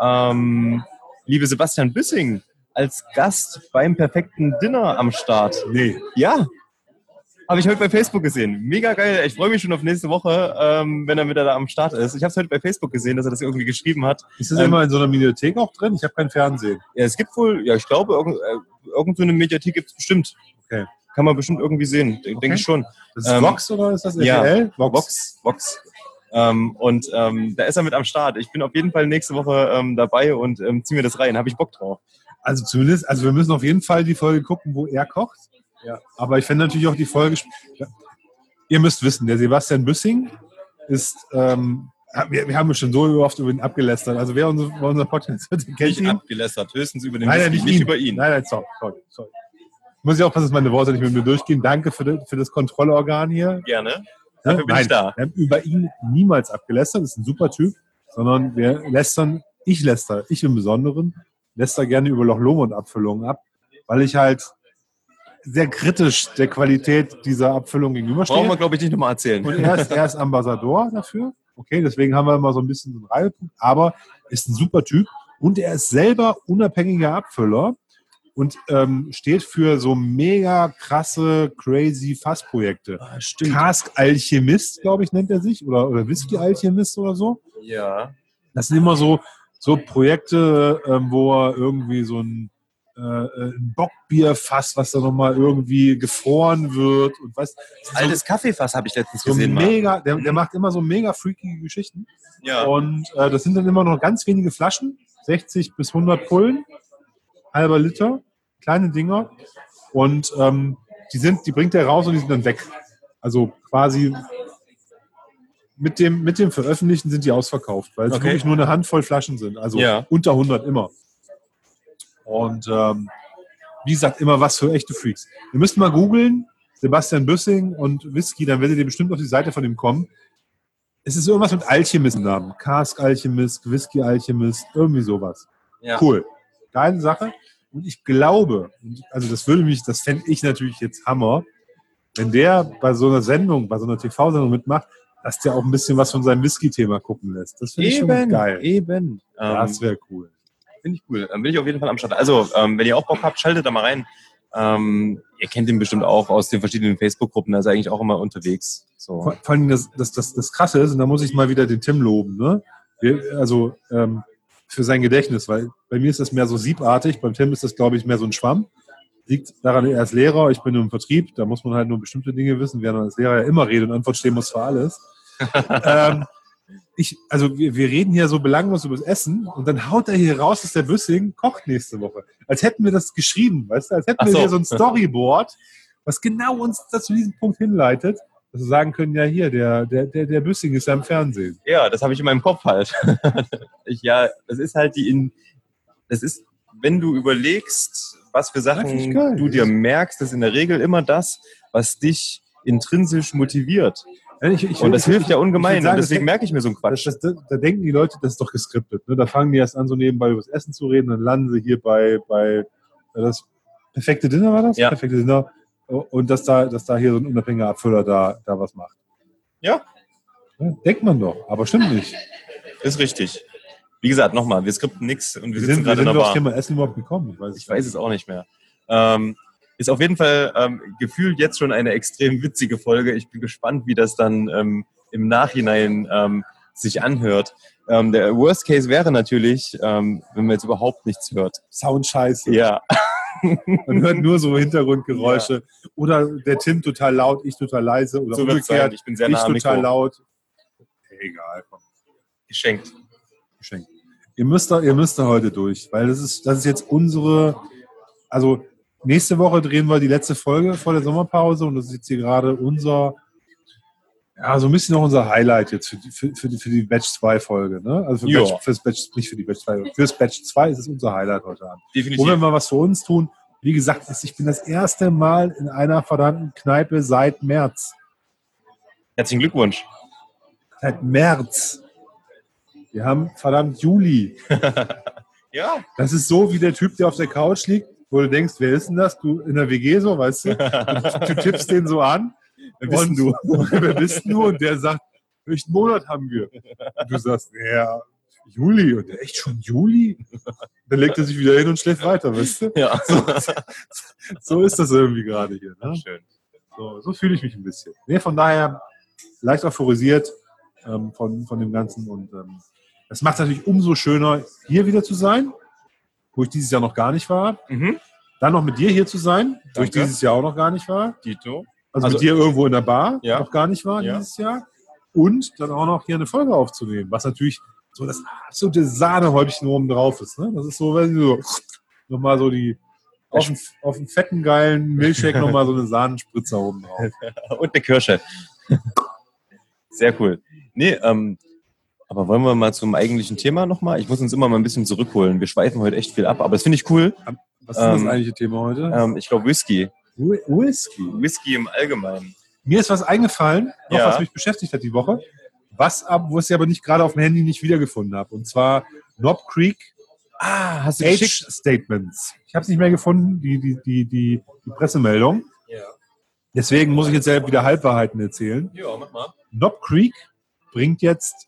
liebe Sebastian Büssing als Gast beim perfekten Dinner am Start. Nee. Ja, habe ich heute bei Facebook gesehen. Mega geil. Ich freue mich schon auf nächste Woche, wenn er wieder da am Start ist. Ich habe es heute bei Facebook gesehen, dass er das irgendwie geschrieben hat. Ist das immer in so einer Mediathek auch drin? Ich habe kein Fernsehen. Ja, es gibt wohl, ja, ich glaube, irgend so eine Mediathek gibt es bestimmt. Okay. Kann man bestimmt irgendwie sehen, denke ich schon. Das ist Vox oder ist das Ja, RTL? Vox. Da ist er mit am Start. Ich bin auf jeden Fall nächste Woche dabei und ziehe mir das rein. Habe ich Bock drauf. Also zumindest, wir müssen auf jeden Fall die Folge gucken, wo er kocht. Ja. Aber ich fände natürlich auch die Folge... Ihr müsst wissen, der Sebastian Büssing ist... wir haben schon so oft über ihn abgelästert. Also wer unser Podcast hört, den kennt Nicht ihn. abgelästert, höchstens über den Nein, Whisky, nicht über ihn. Nein, sorry. Muss ich aufpassen, dass meine Worte nicht mit mir durchgehen. Danke für das Kontrollorgan hier. Gerne. Dafür bin ich da. Wir haben über ihn niemals abgelästert. Das ist ein super Typ. Sondern ich im Besonderen, läster gerne über Loch Lomond-Abfüllungen ab, weil ich halt sehr kritisch der Qualität dieser Abfüllung gegenüberstehe. Brauchen wir, glaube ich, nicht nochmal erzählen. Und er ist Ambassador dafür. Okay, deswegen haben wir immer so ein bisschen einen Reibepunkt. Aber ist ein super Typ. Und er ist selber unabhängiger Abfüller und steht für so mega krasse, crazy Fassprojekte. Stimmt. Cask Alchemist, glaube ich, nennt er sich. Oder Whisky Alchemist oder so. Ja. Das sind immer so Projekte, wo er irgendwie so ein Bockbierfass, was da nochmal irgendwie gefroren wird und was. Altes Kaffeefass habe ich letztens So gesehen. mega, der macht immer so mega freakige Geschichten. Ja. Und das sind dann immer noch ganz wenige Flaschen, 60 bis 100 Pullen, halber Liter, kleine Dinger. Und die bringt er raus und die sind dann weg. Also quasi mit dem Veröffentlichen sind die ausverkauft, weil es wirklich nur eine Handvoll Flaschen sind. Also unter 100 immer. Und wie gesagt, immer was für echte Freaks. Ihr müsst mal googeln, Sebastian Büssing und Whisky, dann werdet ihr bestimmt auf die Seite von ihm kommen. Es ist irgendwas mit Alchemist-Namen. Cask Alchemist, Whisky Alchemist, irgendwie sowas. Ja. Cool. Geile Sache. Und ich glaube, also das fände ich natürlich jetzt Hammer, wenn der bei so einer Sendung, bei so einer TV-Sendung mitmacht, dass der auch ein bisschen was von seinem Whisky-Thema gucken lässt. Das finde ich schon geil. Eben. Das wäre cool. Finde ich cool. Dann bin ich auf jeden Fall am Start. Also, wenn ihr auch Bock habt, schaltet da mal rein. Ihr kennt ihn bestimmt auch aus den verschiedenen Facebook-Gruppen. Da ist er eigentlich auch immer unterwegs. So. Vor allem das Krasse ist, und da muss ich mal wieder den Tim loben, ne? Für sein Gedächtnis, weil bei mir ist das mehr so siebartig, beim Tim ist das, glaube ich, mehr so ein Schwamm. Liegt daran, er ist Lehrer, ich bin im Vertrieb, da muss man halt nur bestimmte Dinge wissen, während man als Lehrer ja immer Rede und Antwort stehen muss für alles. Wir reden hier so belanglos über das Essen und dann haut er hier raus, dass der Büssing kocht nächste Woche. Als hätten wir das geschrieben, weißt du? Als hätten wir hier so ein Storyboard, was genau uns das zu diesem Punkt hinleitet, dass wir sagen können, ja hier, der Büssing ist ja im Fernsehen. Ja, das habe ich in meinem Kopf halt. Das ist halt wenn du überlegst, was für Sachen du dir merkst, das ist in der Regel immer das, was dich intrinsisch motiviert. Und das hilft ja ungemein. Und deswegen merke ich mir so einen Quatsch. Da denken die Leute, das ist doch geskriptet. Ne? Da fangen die erst an, so nebenbei über das Essen zu reden, dann landen sie hier bei das perfekte Dinner, war das? Ja. Perfekte Dinner. Und dass da hier so ein unabhängiger Abfüller da was macht. Ja. Denkt man doch, aber stimmt nicht. Ist richtig. Wie gesagt, nochmal, wir skripten nichts und wir Wie sitzen gerade in der wir aufs Bar. Thema Essen überhaupt gekommen? Ich weiß es auch nicht mehr. Ist auf jeden Fall gefühlt jetzt schon eine extrem witzige Folge. Ich bin gespannt, wie das dann im Nachhinein sich anhört. Der Worst Case wäre natürlich, wenn man jetzt überhaupt nichts hört. Soundscheiße. Ja. Man hört nur so Hintergrundgeräusche. Ja. Oder der Tim total laut, ich total leise. Oder so umgekehrt, ich bin sehr nah am total Mikro. laut. Egal. Geschenkt. Ihr müsst da heute durch, weil das ist jetzt unsere, also nächste Woche drehen wir die letzte Folge vor der Sommerpause und das ist jetzt hier gerade unser, ja, so ein bisschen noch unser Highlight jetzt für die Batch 2 Folge, ne? Also fürs Batch 2, fürs Batch 2 ist es unser Highlight heute Abend. Definitiv. Wo wir mal was für uns tun. Wie gesagt, ich bin das erste Mal in einer verdammten Kneipe seit März. Herzlichen Glückwunsch. Seit März. Wir haben verdammt Juli. Ja. Das ist so wie der Typ, der auf der Couch liegt, wo du denkst, wer ist denn das? Du in der WG so, weißt du? Du tippst den so an. Wer bist du? Und der sagt, welchen Monat haben wir? Und du sagst, ja, Juli. Und der, echt schon Juli? Dann legt er sich wieder hin und schläft weiter, weißt du? Ja. So ist das irgendwie gerade hier. Ne? Schön. So fühle ich mich ein bisschen. Nee, von daher leicht euphorisiert von dem Ganzen. Und es macht es natürlich umso schöner, hier wieder zu sein, wo ich dieses Jahr noch gar nicht war. Mhm. Dann noch mit dir hier zu sein, wo ich Danke. dieses Jahr auch noch gar nicht war. Dito. Also mit dir irgendwo in der Bar Ja. noch gar nicht war Ja. dieses Jahr. Und dann auch noch hier eine Folge aufzunehmen, was natürlich so das absolute Sahnehäubchen oben drauf ist. Ne? Das ist so, wenn du so nochmal so die auf den fetten, geilen Milchshake nochmal so eine Sahnenspritzer oben drauf. Und eine Kirsche. Sehr cool. Nee, aber wollen wir mal zum eigentlichen Thema nochmal? Ich muss uns immer mal ein bisschen zurückholen. Wir schweifen heute echt viel ab, aber das finde ich cool. Was ist das eigentliche Thema heute? Ich glaube Whisky. Whisky. Whisky im Allgemeinen. Mir ist was eingefallen, noch Ja. was mich beschäftigt hat die Woche, wo ich aber nicht gerade auf dem Handy nicht wiedergefunden habe. Und zwar Knob Creek Hast du Age geschickt? Statements. Ich habe es nicht mehr gefunden, die Pressemeldung. Ja. Deswegen muss ich jetzt ja wieder Halbwahrheiten erzählen. Ja, mach mal. Knob Creek bringt jetzt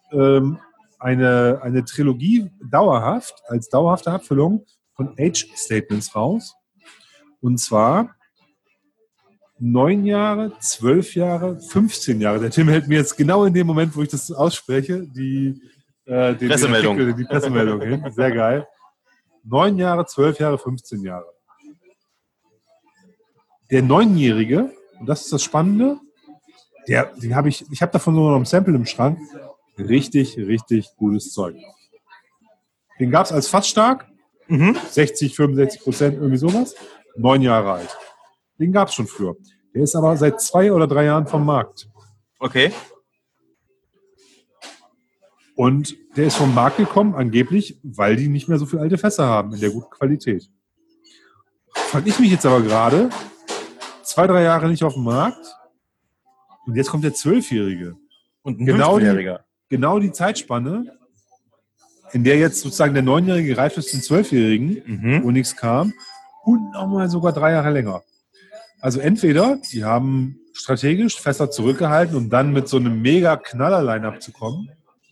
eine Trilogie als dauerhafte Abfüllung von Age Statements raus. Und zwar 9 Jahre, 12 Jahre, 15 Jahre. Der Tim hält mir jetzt genau in dem Moment, wo ich das ausspreche, die Pressemeldung hin. Sehr geil. 9 Jahre, 12 Jahre, 15 Jahre. Der 9-Jährige, und das ist das Spannende, ich habe davon nur noch ein Sample im Schrank, richtig, richtig gutes Zeug. Den gab es als fast stark, 60, 65%, irgendwie sowas, 9 Jahre alt. Den gab es schon früher. Der ist aber seit 2 oder 3 Jahren vom Markt. Okay. Und der ist vom Markt gekommen, angeblich, weil die nicht mehr so viele alte Fässer haben in der guten Qualität. Fand ich mich jetzt aber gerade 2, 3 Jahre nicht auf dem Markt und jetzt kommt der 12-Jährige. Und ein Genau 15-Jähriger. Genau die Zeitspanne, in der jetzt sozusagen der 9-Jährige reift ist zum 12-Jährigen, wo nichts kam, und nochmal sogar 3 Jahre länger. Also entweder die haben strategisch Fässer zurückgehalten, um dann mit so einem mega Knaller-Line-Up zu kommen,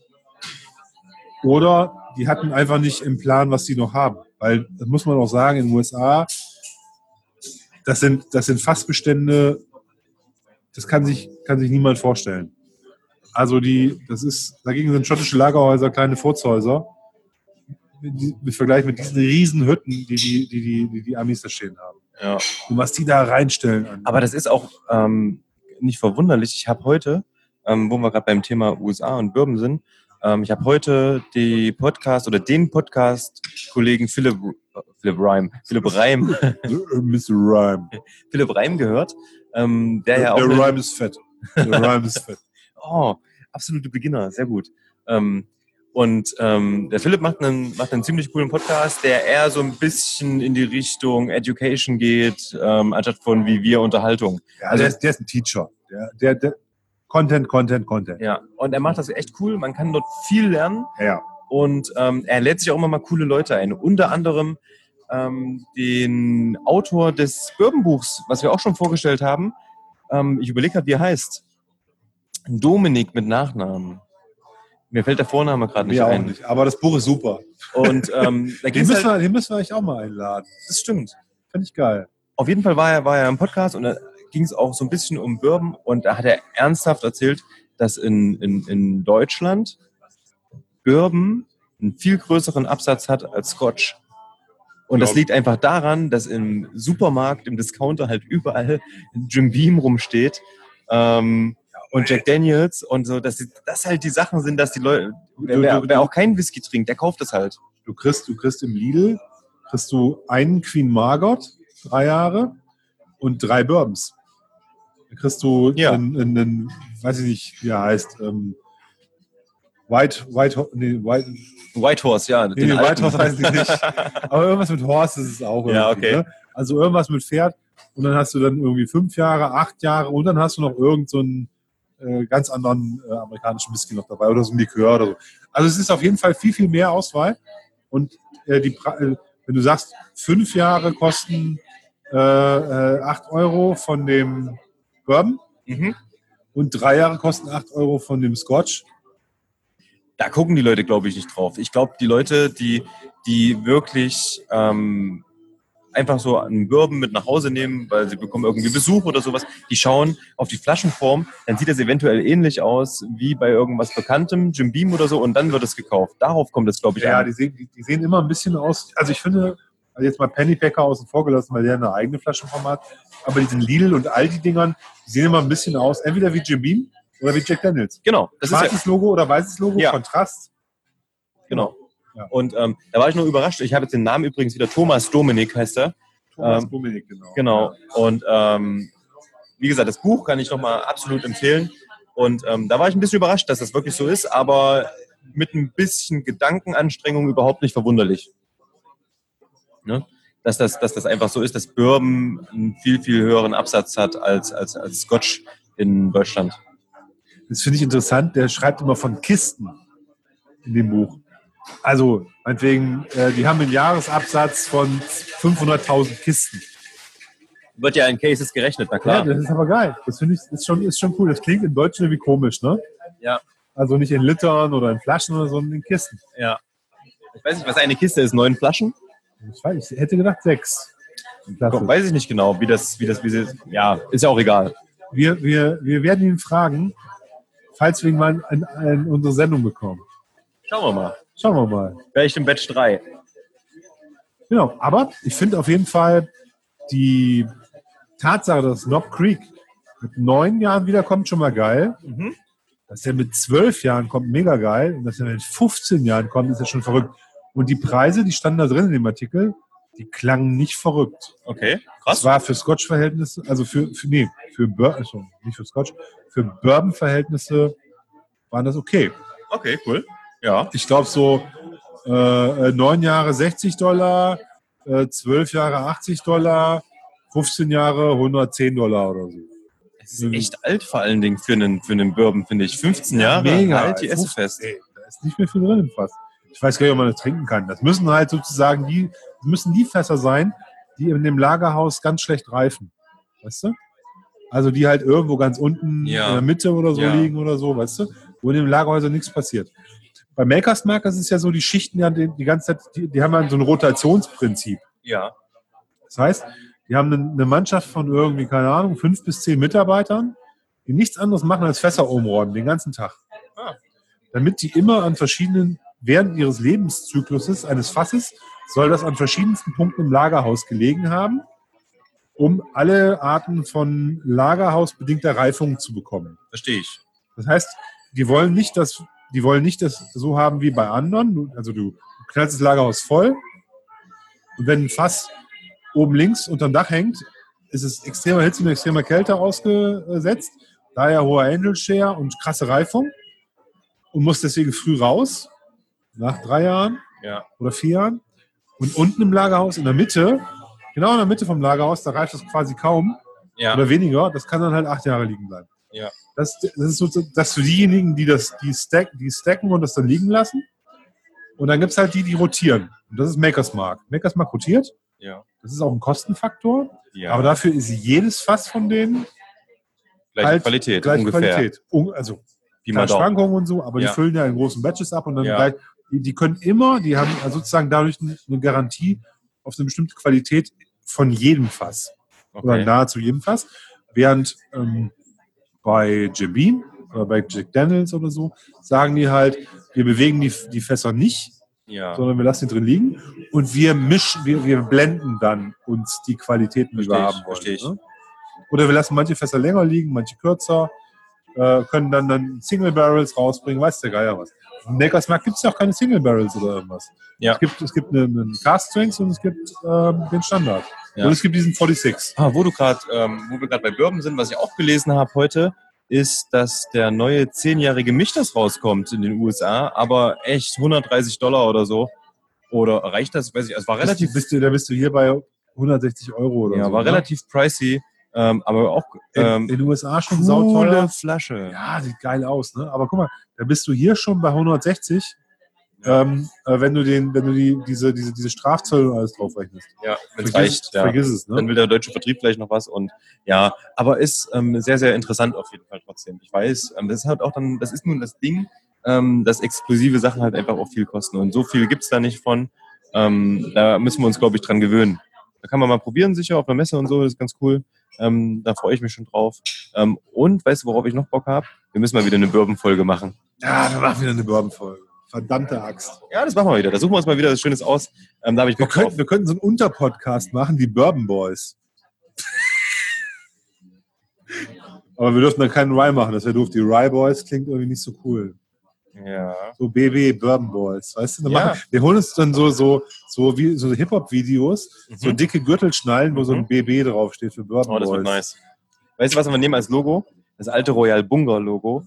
oder die hatten einfach nicht im Plan, was sie noch haben. Weil, das muss man auch sagen, in den USA, das sind Fassbestände, das kann sich niemand vorstellen. Also dagegen sind schottische Lagerhäuser kleine Furzhäuser, im Vergleich mit diesen riesen Hütten, die Amis da stehen haben. Ja. Und was die da reinstellen. Aber das ist auch nicht verwunderlich. Ich habe heute, wo wir gerade beim Thema USA und Bourbon sind, ich habe heute den Podcast-Kollegen Philipp Reim Mr. Rhyme. Philipp Reim gehört, der ja auch... Der Rhyme ist fett. Oh, absolute Beginner, sehr gut. Der Philipp macht einen ziemlich coolen Podcast, der eher so ein bisschen in die Richtung Education geht, anstatt von wie wir Unterhaltung. Ja, also der ist ein Teacher. Der Content. Ja, und er macht das echt cool. Man kann dort viel lernen. Ja. Und er lädt sich auch immer mal coole Leute ein. Unter anderem den Autor des Bourbon-Buchs, was wir auch schon vorgestellt haben. Ich überlege gerade, wie er heißt. Dominik mit Nachnamen. Mir fällt der Vorname gerade nicht ein. Auch nicht, aber das Buch ist super. Und da den müssen wir eigentlich auch mal einladen. Das stimmt. Finde ich geil. Auf jeden Fall war er im Podcast und da ging es auch so ein bisschen um Bourbon und da hat er ernsthaft erzählt, dass in Deutschland Bourbon einen viel größeren Absatz hat als Scotch. Und das liegt einfach daran, dass im Supermarkt, im Discounter halt überall Jim Beam rumsteht und Jack Daniels und so, dass das halt die Sachen sind, dass die Leute, wer auch keinen Whisky trinkt, der kauft es halt. Du kriegst im Lidl einen Queen Margot, 3 Jahre und 3 Bourbons. Da kriegst du einen, weiß ich nicht, wie er heißt, White Horse, ja. Nee, White Horse heißt es nicht. Aber irgendwas mit Horse ist es auch. Ja, okay. Ne? Also irgendwas mit Pferd. Und dann hast du dann irgendwie 5 Jahre, 8 Jahre und dann hast du noch irgend so einen ganz anderen amerikanischen Whisky noch dabei oder so ein Likör oder so. Also es ist auf jeden Fall viel, viel mehr Auswahl. Und wenn du sagst, 5 Jahre kosten 8 Euro von dem Bourbon und 3 Jahre kosten 8 Euro von dem Scotch. Da gucken die Leute, glaube ich, nicht drauf. Ich glaube, die Leute, die wirklich einfach so einen Bourbon mit nach Hause nehmen, weil sie bekommen irgendwie Besuch oder sowas, die schauen auf die Flaschenform, dann sieht das eventuell ähnlich aus wie bei irgendwas Bekanntem, Jim Beam oder so, und dann wird es gekauft. Darauf kommt es, glaube ich, an. Ja, die sehen immer ein bisschen aus. Also ich finde, also jetzt mal Pennypacker außen vor gelassen, weil der eine eigene Flaschenform hat, aber diesen Lidl und Aldi-Dingern, die sehen immer ein bisschen aus, entweder wie Jim Beam oder wie Jack Daniels. Genau. Das schwarzes ist ja Logo oder weißes Logo, Kontrast. Genau. Ja. Und da war ich nur überrascht. Ich habe jetzt den Namen übrigens wieder. Thomas Dominik heißt er. Thomas Dominik, genau. Genau. Und wie gesagt, das Buch kann ich nochmal absolut empfehlen. Und da war ich ein bisschen überrascht, dass das wirklich so ist, aber mit ein bisschen Gedankenanstrengung überhaupt nicht verwunderlich. Ne? Dass das einfach so ist, dass Bourbon einen viel, viel höheren Absatz hat als Scotch in Deutschland. Das finde ich interessant. Der schreibt immer von Kisten in dem Buch. Also, meinetwegen, die haben einen Jahresabsatz von 500.000 Kisten. Wird ja in Cases gerechnet, na klar. Ja, das ist aber geil. Das finde ich, ist schon cool. Das klingt in Deutsch irgendwie komisch, ne? Ja. Also nicht in Litern oder in Flaschen oder so, sondern in Kisten. Ja. Ich weiß nicht, was eine Kiste ist. 9 Flaschen? Ich hätte gedacht 6. Weiß ich nicht genau, wie das, ja, ist ja auch egal. Wir werden ihn fragen, falls wir ihn mal in unsere Sendung bekommen. Schauen wir mal. Vielleicht im Batch 3. Genau, aber ich finde auf jeden Fall die Tatsache, dass Knob Creek mit 9 Jahren wiederkommt, schon mal geil. Dass er mit 12 Jahren kommt, mega geil. Und dass er mit 15 Jahren kommt, ist ja schon verrückt. Und die Preise, die standen da drin in dem Artikel, die klangen nicht verrückt. Okay, krass. Das war für Scotch-Verhältnisse, also für Bourbon-Verhältnisse waren das okay. Okay, cool. Ja. Ich glaube so 9 Jahre $60, 12 Jahre $80, 15 Jahre $110 oder so. Es ist echt alt vor allen Dingen für einen Bourbon, finde ich. 15 Jahre mega alt, die Essefest. Ey, da ist nicht mehr viel drin im Fass. Ich weiß gar nicht, ob man das trinken kann. Das müssen halt sozusagen die Fässer sein, die in dem Lagerhaus ganz schlecht reifen. Weißt du? Also die halt irgendwo ganz unten in der Mitte oder so liegen oder so, weißt du? Wo in den Lagerhäusern nichts passiert. Bei Makers Mark ist es ja so, die Schichten ja die ganze Zeit, die haben ja so ein Rotationsprinzip. Ja. Das heißt, die haben eine Mannschaft von irgendwie, keine Ahnung, 5 bis 10 Mitarbeitern, die nichts anderes machen als Fässer umräumen, den ganzen Tag. Damit die immer während ihres Lebenszykluses eines Fasses, soll das an verschiedensten Punkten im Lagerhaus gelegen haben, um alle Arten von lagerhausbedingter Reifung zu bekommen. Verstehe ich. Das heißt, die wollen nicht das so haben wie bei anderen. Also du knallst das Lagerhaus voll und wenn ein Fass oben links unterm Dach hängt, ist es extremer Hitze und extremer Kälte ausgesetzt, daher hoher Angel Share und krasse Reifung und muss deswegen früh raus, nach 3 Jahren oder 4 Jahren. Und unten im Lagerhaus, genau in der Mitte vom Lagerhaus, da reift das quasi kaum oder weniger. Das kann dann halt 8 Jahre liegen bleiben. Ja. Das ist so, dass für diejenigen, die stacken und das dann liegen lassen. Und dann gibt es halt die rotieren. Und das ist Makers Mark. Makers Mark rotiert. Ja. Das ist auch ein Kostenfaktor. Ja. Aber dafür ist jedes Fass von denen gleiche Qualität. Also keine Schwankungen und so, aber die füllen ja in großen Batches ab und dann gleich, die können immer, die haben sozusagen dadurch eine Garantie auf eine bestimmte Qualität von jedem Fass. Oder nahezu jedem Fass. Während bei Jim Beam oder bei Jack Daniels oder so, sagen die halt, wir bewegen die Fässer nicht, Ja. sondern wir lassen die drin liegen und wir blenden dann uns die Qualitäten, die wir haben wollen. Verstehe ich. Ne? Oder wir lassen manche Fässer länger liegen, manche kürzer, können dann Single Barrels rausbringen, weiß der Geier was. Im Neckersmarkt gibt es ja auch keine Single Barrels oder irgendwas. Ja. Es gibt einen Cast Strength und es gibt den Standard. Ja. Und es gibt diesen 46. Wo wir gerade bei Bourbon sind, was ich auch gelesen habe heute, ist, dass der neue 10-jährige Michtas rauskommt in den USA, aber echt $130 oder so. Oder reicht das? Weiß ich. Es war relativ. Da bist du hier bei 160 Euro oder so. Ja, war relativ pricey, aber auch in den USA schon coole sauteuer. Flasche. Ja, sieht geil aus, ne? Aber guck mal, da bist du hier schon bei 160, wenn du diese Strafzölle und alles drauf rechnest. Ja, wenn es reicht. Ja. Vergiss es, ne? Dann will der deutsche Vertrieb vielleicht noch was und ja, aber ist sehr, sehr interessant auf jeden Fall trotzdem. Ich weiß, das ist halt auch dann, das ist nun das Ding, dass exklusive Sachen halt einfach auch viel kosten und so viel gibt's da nicht von. Da müssen wir uns, glaube ich, dran gewöhnen. Da kann man mal probieren, sicher auf der Messe und so, das ist ganz cool. Da freue ich mich schon drauf. Und weißt du, worauf ich noch Bock habe? Wir müssen mal wieder eine Bourbon-Folge machen. Ja, wir machen wieder eine Bourbon-Folge. Verdammte Axt. Ja, das machen wir wieder. Da suchen wir uns mal wieder was Schönes aus. Da habe ich Bock drauf. Wir könnten so einen Unterpodcast machen, die Bourbon Boys. Aber wir dürfen dann keinen Rye machen, das wäre doof. Die Rye Boys klingt irgendwie nicht so cool. Ja. So BW Bourbon Boys, weißt du? Ja. Wir holen uns dann so Hip-Hop-Videos, so dicke Gürtelschnallen, wo so ein BB draufsteht für Bourbon Boys. Das wird nice. Weißt du, was wir nehmen als Logo? Das alte Royal Bunga Logo.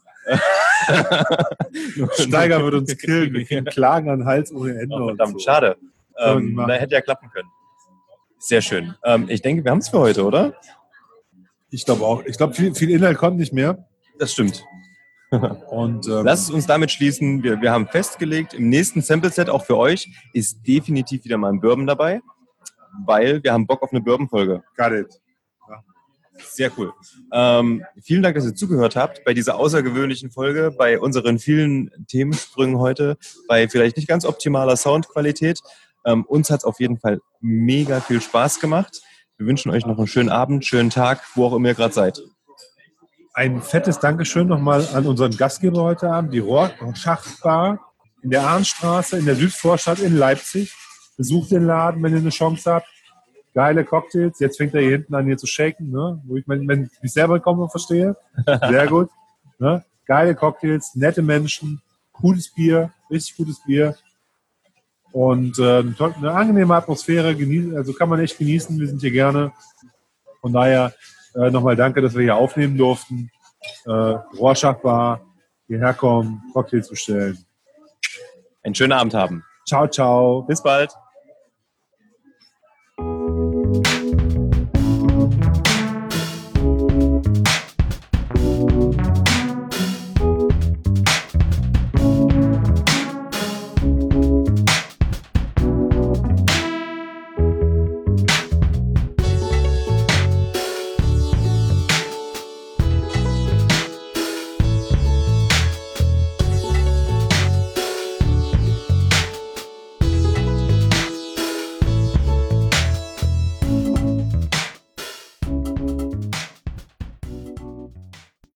Steiger wird uns killen, wir kriegen Klagen an den Hals ohne Ende. Oh, verdammt, schade. Da hätte ja klappen können. Sehr schön. Ich denke, wir haben es für heute, oder? Ich glaube auch. Ich glaube, viel Inhalt kommt nicht mehr. Das stimmt. Und Lass es uns damit schließen. Wir haben festgelegt, im nächsten Sample-Set auch für euch ist definitiv wieder mal ein Bourbon dabei, weil wir haben Bock auf eine Bourbon-Folge. Got it. Sehr cool. Vielen Dank, dass ihr zugehört habt bei dieser außergewöhnlichen Folge, bei unseren vielen Themensprüngen heute, bei vielleicht nicht ganz optimaler Soundqualität. Uns hat es auf jeden Fall mega viel Spaß gemacht. Wir wünschen euch noch einen schönen Abend, schönen Tag, wo auch immer ihr gerade seid. Ein fettes Dankeschön nochmal an unseren Gastgeber heute Abend, die Rorschach-Bar in der Arnstraße in der Südvorstadt in Leipzig. Besucht den Laden, wenn ihr eine Chance habt. Geile Cocktails. Jetzt fängt er hier hinten an, hier zu shaken, ne? Wo ich wenn ich mich selber komme und verstehe. Sehr gut. Ne? Geile Cocktails, nette Menschen, cooles Bier, richtig gutes Bier. Und eine angenehme Atmosphäre, also kann man echt genießen. Wir sind hier gerne. Von daher nochmal danke, dass wir hier aufnehmen durften. Rorschach-Bar, hierher kommen, Cocktails bestellen. Einen schönen Abend haben. Ciao, ciao. Bis bald.